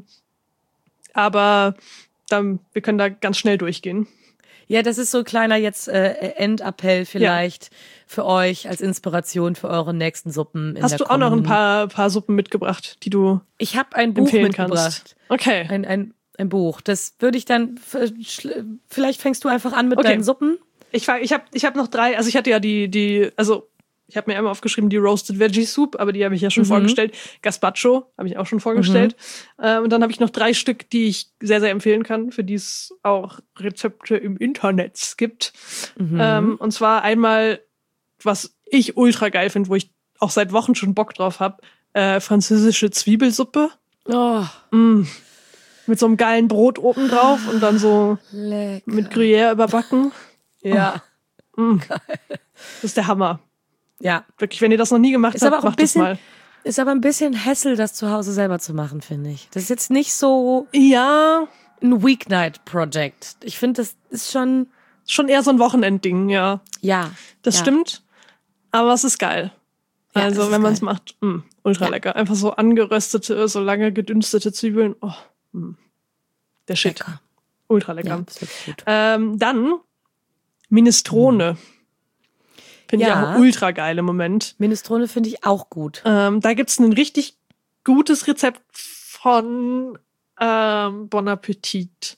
Aber wir können da ganz schnell durchgehen. Ja, das ist so ein kleiner jetzt Endappell vielleicht für euch als Inspiration für eure nächsten Suppen. Hast du auch noch ein paar Suppen mitgebracht, die du Ich habe ein Buch empfehlen mitgebracht. kannst? Okay. Ein Buch. Das würde ich dann, vielleicht fängst du einfach an mit Okay. deinen Suppen. Ich hab noch 3, also ich hatte ja ich habe mir einmal aufgeschrieben, die Roasted Veggie Soup, aber die habe ich ja schon vorgestellt. Gazpacho habe ich auch schon vorgestellt. Und dann habe ich noch 3 Stück, die ich sehr, sehr empfehlen kann, für die es auch Rezepte im Internet gibt. Und zwar einmal, was ich ultra geil finde, wo ich auch seit Wochen schon Bock drauf habe, französische Zwiebelsuppe. Oh, Mit so einem geilen Brot oben drauf und dann so lecker. mit Gruyère überbacken. Ja. Das ist der Hammer. Ja. Wirklich, wenn ihr das noch nie gemacht Ist habt, aber auch ein macht das bisschen, mal. ist aber ein bisschen Hassel, das zu Hause selber zu machen, finde ich. Das ist jetzt nicht so Ja, ein Weeknight-Project. Ich finde, das ist schon, schon eher so ein Wochenendding, ja. ja. Das ja. stimmt. Aber es ist geil. Ja, es Also, ist wenn man es geil. macht, ultra lecker. Einfach so angeröstete, so lange gedünstete Zwiebeln. Oh, Der Shit. Lecker. Ultra lecker. Ja, ist wirklich gut. Dann Minestrone. Finde ich auch ein ultra geil im Moment. Minestrone finde ich auch gut. Da gibt's ein richtig gutes Rezept von Bon Appetit.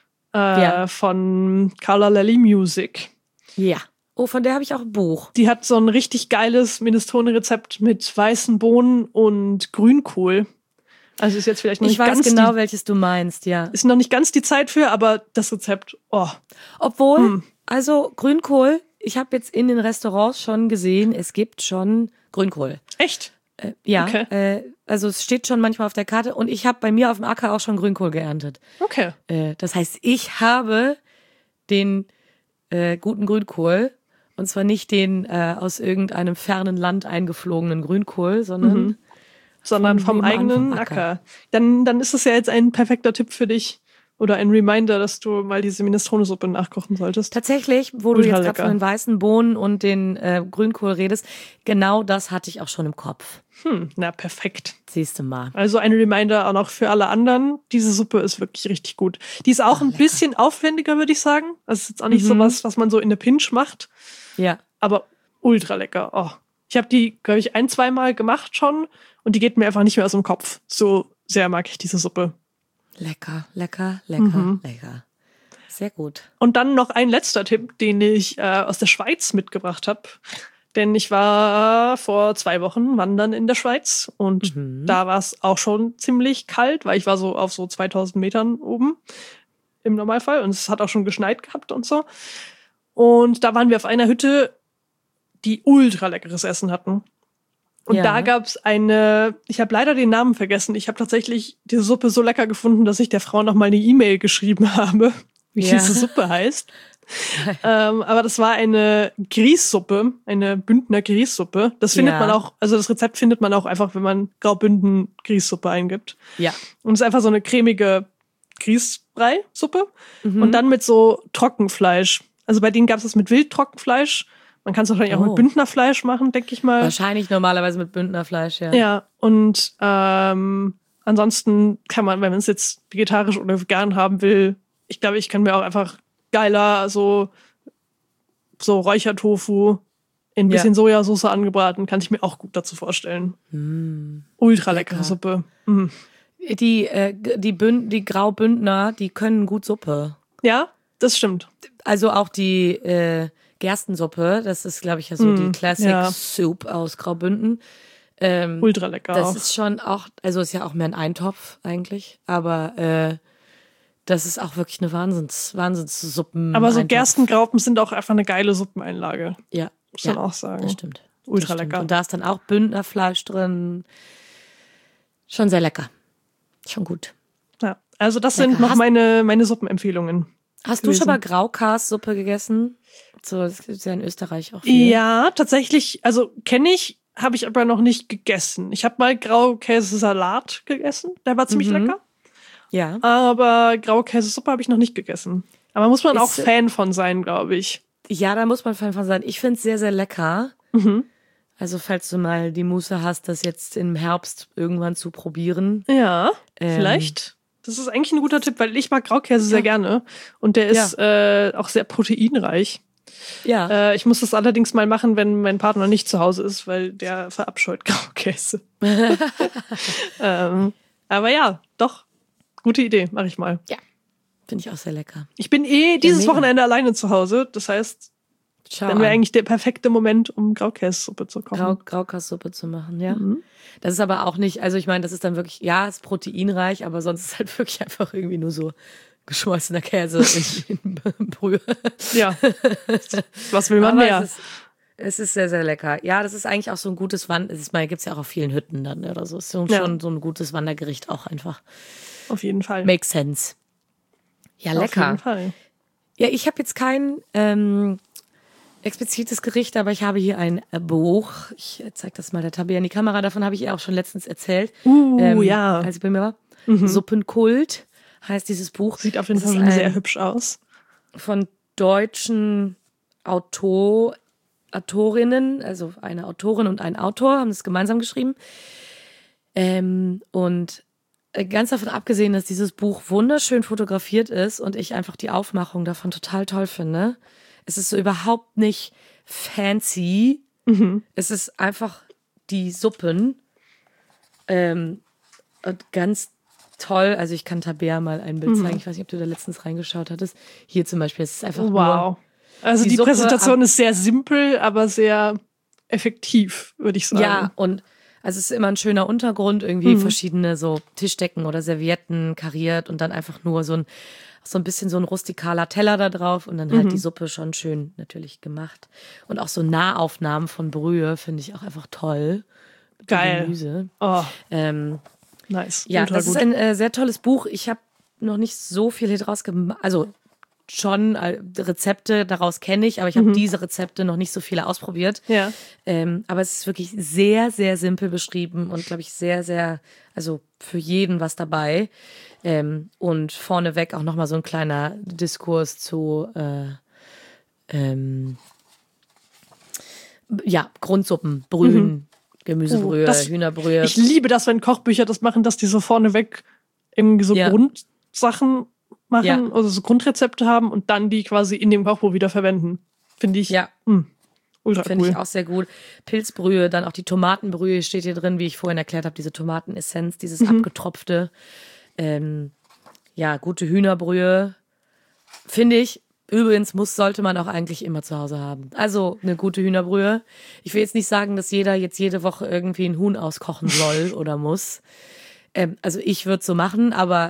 Von Carla Lelly Music. Ja. Oh, von der habe ich auch ein Buch. Die hat so ein richtig geiles Minestrone-Rezept mit weißen Bohnen und Grünkohl. Also ist jetzt vielleicht noch Ich nicht weiß ganz genau, welches du meinst, ja. ist noch nicht ganz die Zeit für, aber das Rezept, Obwohl, also Grünkohl, ich habe jetzt in den Restaurants schon gesehen, es gibt schon Grünkohl. Echt? Ja, Okay. also es steht schon manchmal auf der Karte und ich habe bei mir auf dem Acker auch schon Grünkohl geerntet. Okay. Das heißt, ich habe den guten Grünkohl und zwar nicht den aus irgendeinem fernen Land eingeflogenen Grünkohl, sondern vom nebenan eigenen vom Acker. Dann ist es ja jetzt ein perfekter Tipp für dich oder ein Reminder, dass du mal diese Minestrone-Suppe nachkochen solltest. Tatsächlich, wo du Ultra jetzt gerade lecker. von den weißen Bohnen und den Grünkohl redest, genau das hatte ich auch schon im Kopf. Na, perfekt. Siehst du mal. Also ein Reminder auch noch für alle anderen. Diese Suppe ist wirklich richtig gut. Die ist auch ein bisschen aufwendiger, würde ich sagen. Also ist jetzt auch nicht sowas, was man so in der Pinch macht. Ja. Aber ultra lecker. Oh. Ich habe die, glaube ich, 1-2 Mal gemacht schon und die geht mir einfach nicht mehr aus dem Kopf. So sehr mag ich diese Suppe. Lecker, lecker, lecker, lecker. Sehr gut. Und dann noch ein letzter Tipp, den ich aus der Schweiz mitgebracht habe. Denn ich war vor 2 Wochen wandern in der Schweiz und da war es auch schon ziemlich kalt, weil ich war so auf so 2000 Metern oben im Normalfall und es hat auch schon geschneit gehabt und so. Und da waren wir auf einer Hütte, die ultra leckeres Essen hatten. Und da gab's ich habe leider den Namen vergessen. Ich habe tatsächlich diese Suppe so lecker gefunden, dass ich der Frau nochmal eine E-Mail geschrieben habe, wie diese Suppe heißt. Aber das war eine Grießsuppe, eine Bündner Grießsuppe. Das findet man auch, also das Rezept findet man auch einfach, wenn man Graubünden Grießsuppe eingibt. Ja. Und es ist einfach so eine cremige Grießbrei-Suppe. Und dann mit so Trockenfleisch. Also bei denen gab es das mit Wildtrockenfleisch. Man kann es wahrscheinlich auch mit Bündnerfleisch machen, denke ich mal. Wahrscheinlich normalerweise mit Bündnerfleisch, ja. Ja, und ansonsten kann man, wenn man es jetzt vegetarisch oder vegan haben will, ich glaube, ich kann mir auch einfach geiler so Räuchertofu in ein bisschen Sojasauce angebraten, kann ich mir auch gut dazu vorstellen. Ultra leckere Suppe. Die Graubündner, die können gut Suppe. Ja, das stimmt. Also auch die Gerstensuppe, das ist, glaube ich, ja so die Classic Soup aus Graubünden. Ultra lecker Das auch. ist schon auch, also ist ja auch mehr ein Eintopf eigentlich, aber das ist auch wirklich eine Wahnsinnssuppen. Aber so Gerstengraupen sind auch einfach eine geile Suppeneinlage. Ja. Muss man auch sagen. Das stimmt. Ultra Das stimmt. lecker. Und da ist dann auch Bündnerfleisch drin. Schon sehr lecker. Schon gut. Ja, also das Lecker. sind noch meine Suppenempfehlungen. Hast du schon mal Graukässuppe gegessen? So, das gibt ja in Österreich auch viel. Ja, tatsächlich, also kenne ich, habe ich aber noch nicht gegessen. Ich habe mal Graukäsesalat gegessen, der war ziemlich lecker. Ja. Aber Graukäsesuppe habe ich noch nicht gegessen. Aber muss man auch Fan von sein, glaube ich. Ja, da muss man Fan von sein. Ich finde es sehr, sehr lecker. Also falls du mal die Muße hast, das jetzt im Herbst irgendwann zu probieren. Ja, vielleicht. Das ist eigentlich ein guter Tipp, weil ich mag Graukäse sehr gerne. Und der ist auch sehr proteinreich. Ja. Ich muss das allerdings mal machen, wenn mein Partner nicht zu Hause ist, weil der verabscheut Graukäse. Aber ja, doch. Gute Idee, mache ich mal. Ja, finde ich auch sehr lecker. Ich bin dieses Wochenende alleine zu Hause. Das heißt, dann wäre eigentlich der perfekte Moment, um Graukäsesuppe zu kochen. Graukäsesuppe zu machen, ja. Das ist aber auch nicht, also ich meine, das ist dann wirklich, ja, ist proteinreich, aber sonst ist halt wirklich einfach irgendwie nur so geschmolzener Käse in Brühe. Ja, was will man mehr? Es ist sehr, sehr lecker. Ja, das ist eigentlich auch so ein gutes gibt es ja auch auf vielen Hütten dann oder so. Es ist schon so ein gutes Wandergericht auch einfach. Auf jeden Fall. Makes sense. Ja, lecker. Auf jeden Fall. Ja, ich habe jetzt kein explizites Gericht, aber ich habe hier ein Buch. Ich zeige das mal der Tabea in die Kamera. Davon habe ich ihr auch schon letztens erzählt. Ja. Als ich bei mir war. Suppenkult heißt dieses Buch. Sieht auf jeden Fall sehr hübsch aus. Von deutschen Autorinnen, also eine Autorin und ein Autor, haben es gemeinsam geschrieben. Und ganz davon abgesehen, dass dieses Buch wunderschön fotografiert ist und ich einfach die Aufmachung davon total toll finde. Es ist so überhaupt nicht fancy. Es ist einfach die Suppen. Und ganz toll. Also ich kann Tabea mal ein Bild zeigen. Ich weiß nicht, ob du da letztens reingeschaut hattest. Hier zum Beispiel. Es ist einfach nur Also die Suppe Präsentation ist sehr simpel, aber sehr effektiv, würde ich sagen. Ja, und also es ist immer ein schöner Untergrund, irgendwie verschiedene so Tischdecken oder Servietten kariert und dann einfach nur so ein bisschen so ein rustikaler Teller da drauf und dann halt die Suppe schon schön natürlich gemacht. Und auch so Nahaufnahmen von Brühe finde ich auch einfach toll. Mit Geil. Gemüse. Oh, Nice. Ja, ultra das gut. ist ein sehr tolles Buch. Ich habe noch nicht so viel hier draus gemacht. Also schon Rezepte daraus kenne ich, aber ich habe diese Rezepte noch nicht so viele ausprobiert. Ja. Aber es ist wirklich sehr, sehr simpel beschrieben und glaube ich sehr, sehr, also für jeden was dabei. Und vorneweg auch nochmal so ein kleiner Diskurs zu Grundsuppen, Brühen, Gemüsebrühe, Hühnerbrühe. Ich liebe das, wenn Kochbücher das machen, dass die so vorneweg irgendwie so Grundsachen machen oder so Grundrezepte haben und dann die quasi in dem Kochbuch wieder verwenden. Finde ich ultra Finde cool. ich auch sehr gut. Pilzbrühe, dann auch die Tomatenbrühe steht hier drin, wie ich vorhin erklärt habe, diese Tomatenessenz, dieses abgetropfte. Gute Hühnerbrühe. Finde ich, übrigens sollte man auch eigentlich immer zu Hause haben. Also eine gute Hühnerbrühe. Ich will jetzt nicht sagen, dass jeder jetzt jede Woche irgendwie ein Huhn auskochen soll oder muss. Also ich würde es so machen, aber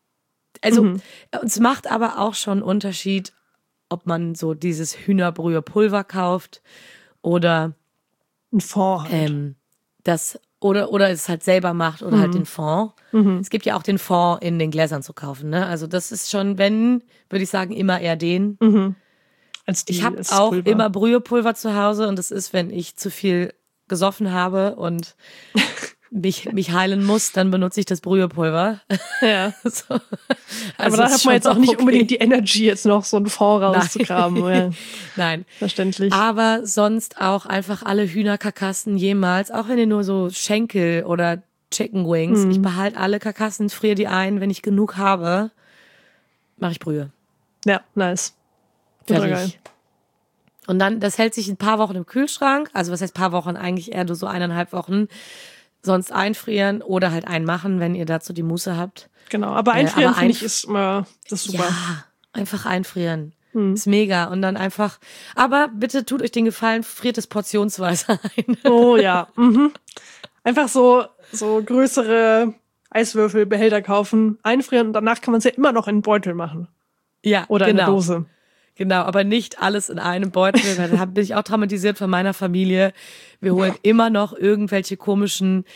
es macht aber auch schon einen Unterschied, ob man so dieses Hühnerbrühe-Pulver kauft oder ein Fond halt. Oder es halt selber macht oder halt den Fond. Es gibt ja auch den Fond in den Gläsern zu kaufen, ne? Also das ist schon, würde ich sagen, immer eher den. Ich habe auch Pulver. immer Brühepulver zu Hause und das ist, wenn ich zu viel gesoffen habe und mich heilen muss, dann benutze ich das Brühepulver. Ja. So. Aber da hat man jetzt auch nicht unbedingt die Energy, jetzt noch so einen Fond rauszugraben. Ja. Nein. Verständlich. Aber sonst auch einfach alle Hühnerkarkassen jemals, auch wenn ihr nur so Schenkel oder Chicken Wings, ich behalte alle Karkassen, friere die ein, wenn ich genug habe, mache ich Brühe. Ja, nice. Ultra geil. Fertig. Und dann, das hält sich ein paar Wochen im Kühlschrank, also was heißt paar Wochen, eigentlich eher so 1,5 Wochen, sonst einfrieren oder halt einmachen, wenn ihr dazu die Muße habt. Genau, aber einfrieren finde ich ist immer das ist super. Ja, einfach einfrieren. Ist mega. Und dann einfach, aber bitte tut euch den Gefallen, friert es portionsweise ein. Oh ja. Einfach so größere Eiswürfelbehälter kaufen, einfrieren und danach kann man es ja immer noch in einen Beutel machen. Ja, Oder in eine Dose. Genau, aber nicht alles in einem Beutel. Da bin ich auch traumatisiert von meiner Familie. Wir holen immer noch irgendwelche komischen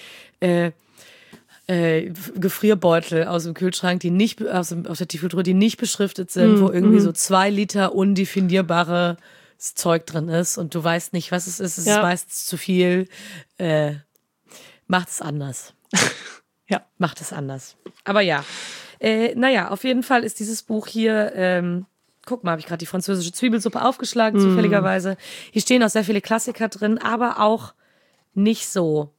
Gefrierbeutel aus dem Kühlschrank, die nicht aus der Tiefkühltruhe, die nicht beschriftet sind, wo irgendwie so 2 Liter undefinierbares Zeug drin ist und du weißt nicht, was es ist. Es ist meistens zu viel. Macht es anders. Ja. Macht es anders. Aber ja. Auf jeden Fall ist dieses Buch hier, guck mal, habe ich gerade die französische Zwiebelsuppe aufgeschlagen, zufälligerweise. Hier stehen auch sehr viele Klassiker drin, aber auch nicht so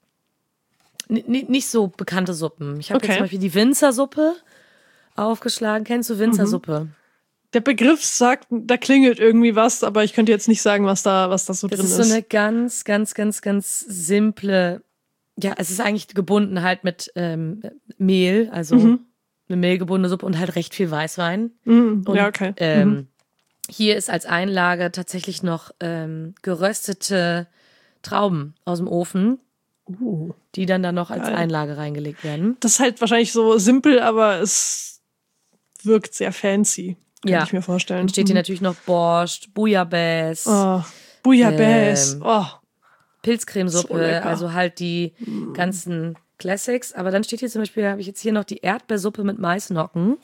bekannte Suppen. Ich habe jetzt zum Beispiel die Winzersuppe aufgeschlagen. Kennst du Winzersuppe? Der Begriff sagt, da klingelt irgendwie was, aber ich könnte jetzt nicht sagen, was da so drin ist. Das ist so eine ganz, ganz, ganz, ganz simple, es ist eigentlich gebunden halt mit Mehl, also eine mehlgebundene Suppe und halt recht viel Weißwein. Und, ja, okay. Hier ist als Einlage tatsächlich noch geröstete Trauben aus dem Ofen, die dann da noch als Einlage reingelegt werden. Das ist halt wahrscheinlich so simpel, aber es wirkt sehr fancy, kann ich mir vorstellen. Dann steht hier natürlich noch Borscht, Bouillabaisse. Oh, Bouillabaisse. Pilzcremesuppe, also halt die ganzen Classics. Aber dann steht hier zum Beispiel, habe ich jetzt hier noch die Erdbeersuppe mit Maisnocken.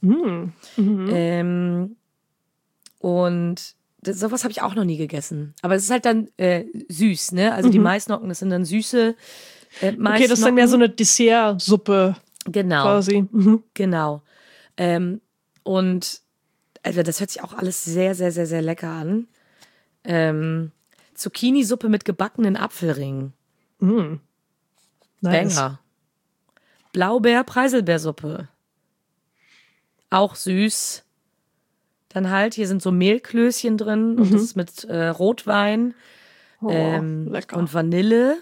Und sowas habe ich auch noch nie gegessen. Aber es ist halt dann süß, ne? Also die Maisnocken, das sind dann süße Maisnocken. Okay, das ist dann mehr so eine Dessertsuppe. Genau. Quasi. Genau. Und also das hört sich auch alles sehr, sehr, sehr, sehr lecker an. Zucchini-Suppe mit gebackenen Apfelringen. Nice. Banger. Blaubeer-Preiselbeersuppe. Auch süß. Dann halt, hier sind so Mehlklößchen drin und das ist mit Rotwein Lecker. und Vanille.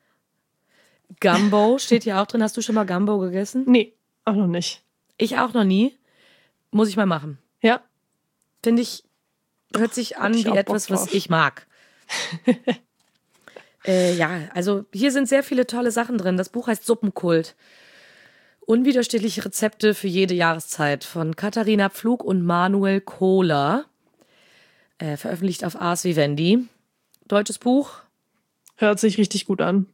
Gumbo steht hier auch drin. Hast du schon mal Gumbo gegessen? Nee, auch noch nicht. Ich auch noch nie. Muss ich mal machen. Ja. Finde ich, hört sich an ich wie auch etwas, Bock was drauf. ich mag. Ja, also hier sind sehr viele tolle Sachen drin. Das Buch heißt Suppenkult. Unwiderstehliche Rezepte für jede Jahreszeit von Katharina Pflug und Manuel Kohler. Veröffentlicht auf Ars Vivendi. Deutsches Buch. Hört sich richtig gut an.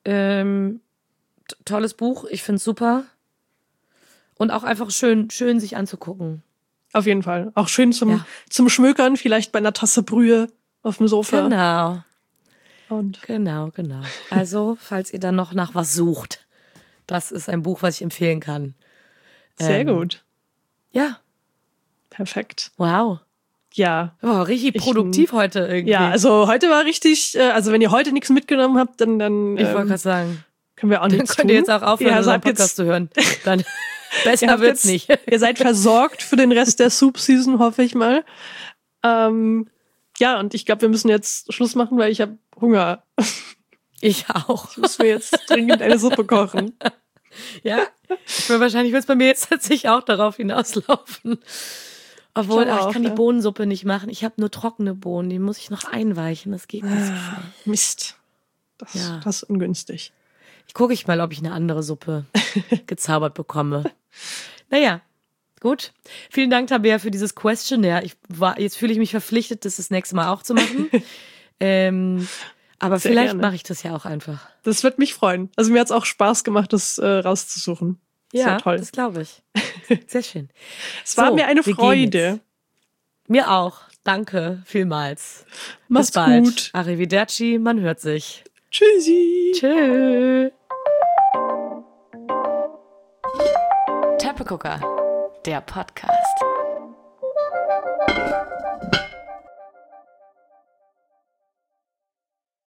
Tolles Buch. Ich finde es super. Und auch einfach schön sich anzugucken. Auf jeden Fall. Auch schön Ja. zum Schmökern, vielleicht bei einer Tasse Brühe auf dem Sofa. Genau. Und Genau. Also, falls ihr dann noch nach was sucht, das ist ein Buch, was ich empfehlen kann. sehr gut. Ja, Perfekt. wow. Ja. Oh, richtig produktiv heute irgendwie. Ja, also heute war richtig, also wenn ihr heute nichts mitgenommen habt, dann ich wollte gerade sagen, können wir auch dann nichts könnt ihr tun. jetzt auch aufhören, Ihr unseren seid Podcast jetzt, zu hören. Dann ihr besser habt wird's jetzt, nicht. ihr seid versorgt für den Rest der Soup-Season, hoffe ich mal. Ja, und ich glaube, wir müssen jetzt Schluss machen, weil ich habe Hunger. Ich auch. Ich muss mir jetzt dringend eine Suppe kochen. Ja, wahrscheinlich wird es bei mir jetzt tatsächlich auch darauf hinauslaufen. Obwohl, Ich glaube ich auch, kann die ja. Bohnensuppe nicht machen. Ich habe nur trockene Bohnen, die muss ich noch einweichen. Das geht nicht so schnell. Mist. Ja. Das ist ungünstig. Gucke ich mal, ob ich eine andere Suppe gezaubert bekomme. Naja, gut. Vielen Dank, Tabea, für dieses Questionnaire. Jetzt fühle ich mich verpflichtet, das nächste Mal auch zu machen. Aber Sehr vielleicht gerne. mache ich das ja auch einfach. Das wird mich freuen. Also mir hat es auch Spaß gemacht, das rauszusuchen. Das war toll. das glaube ich. Sehr schön. Es war mir eine wir gehen Freude. jetzt. Mir auch. Danke vielmals. Mach's Bis bald. gut. Arrivederci, man hört sich. Tschüssi. Tschö. Teppegucker, der Podcast.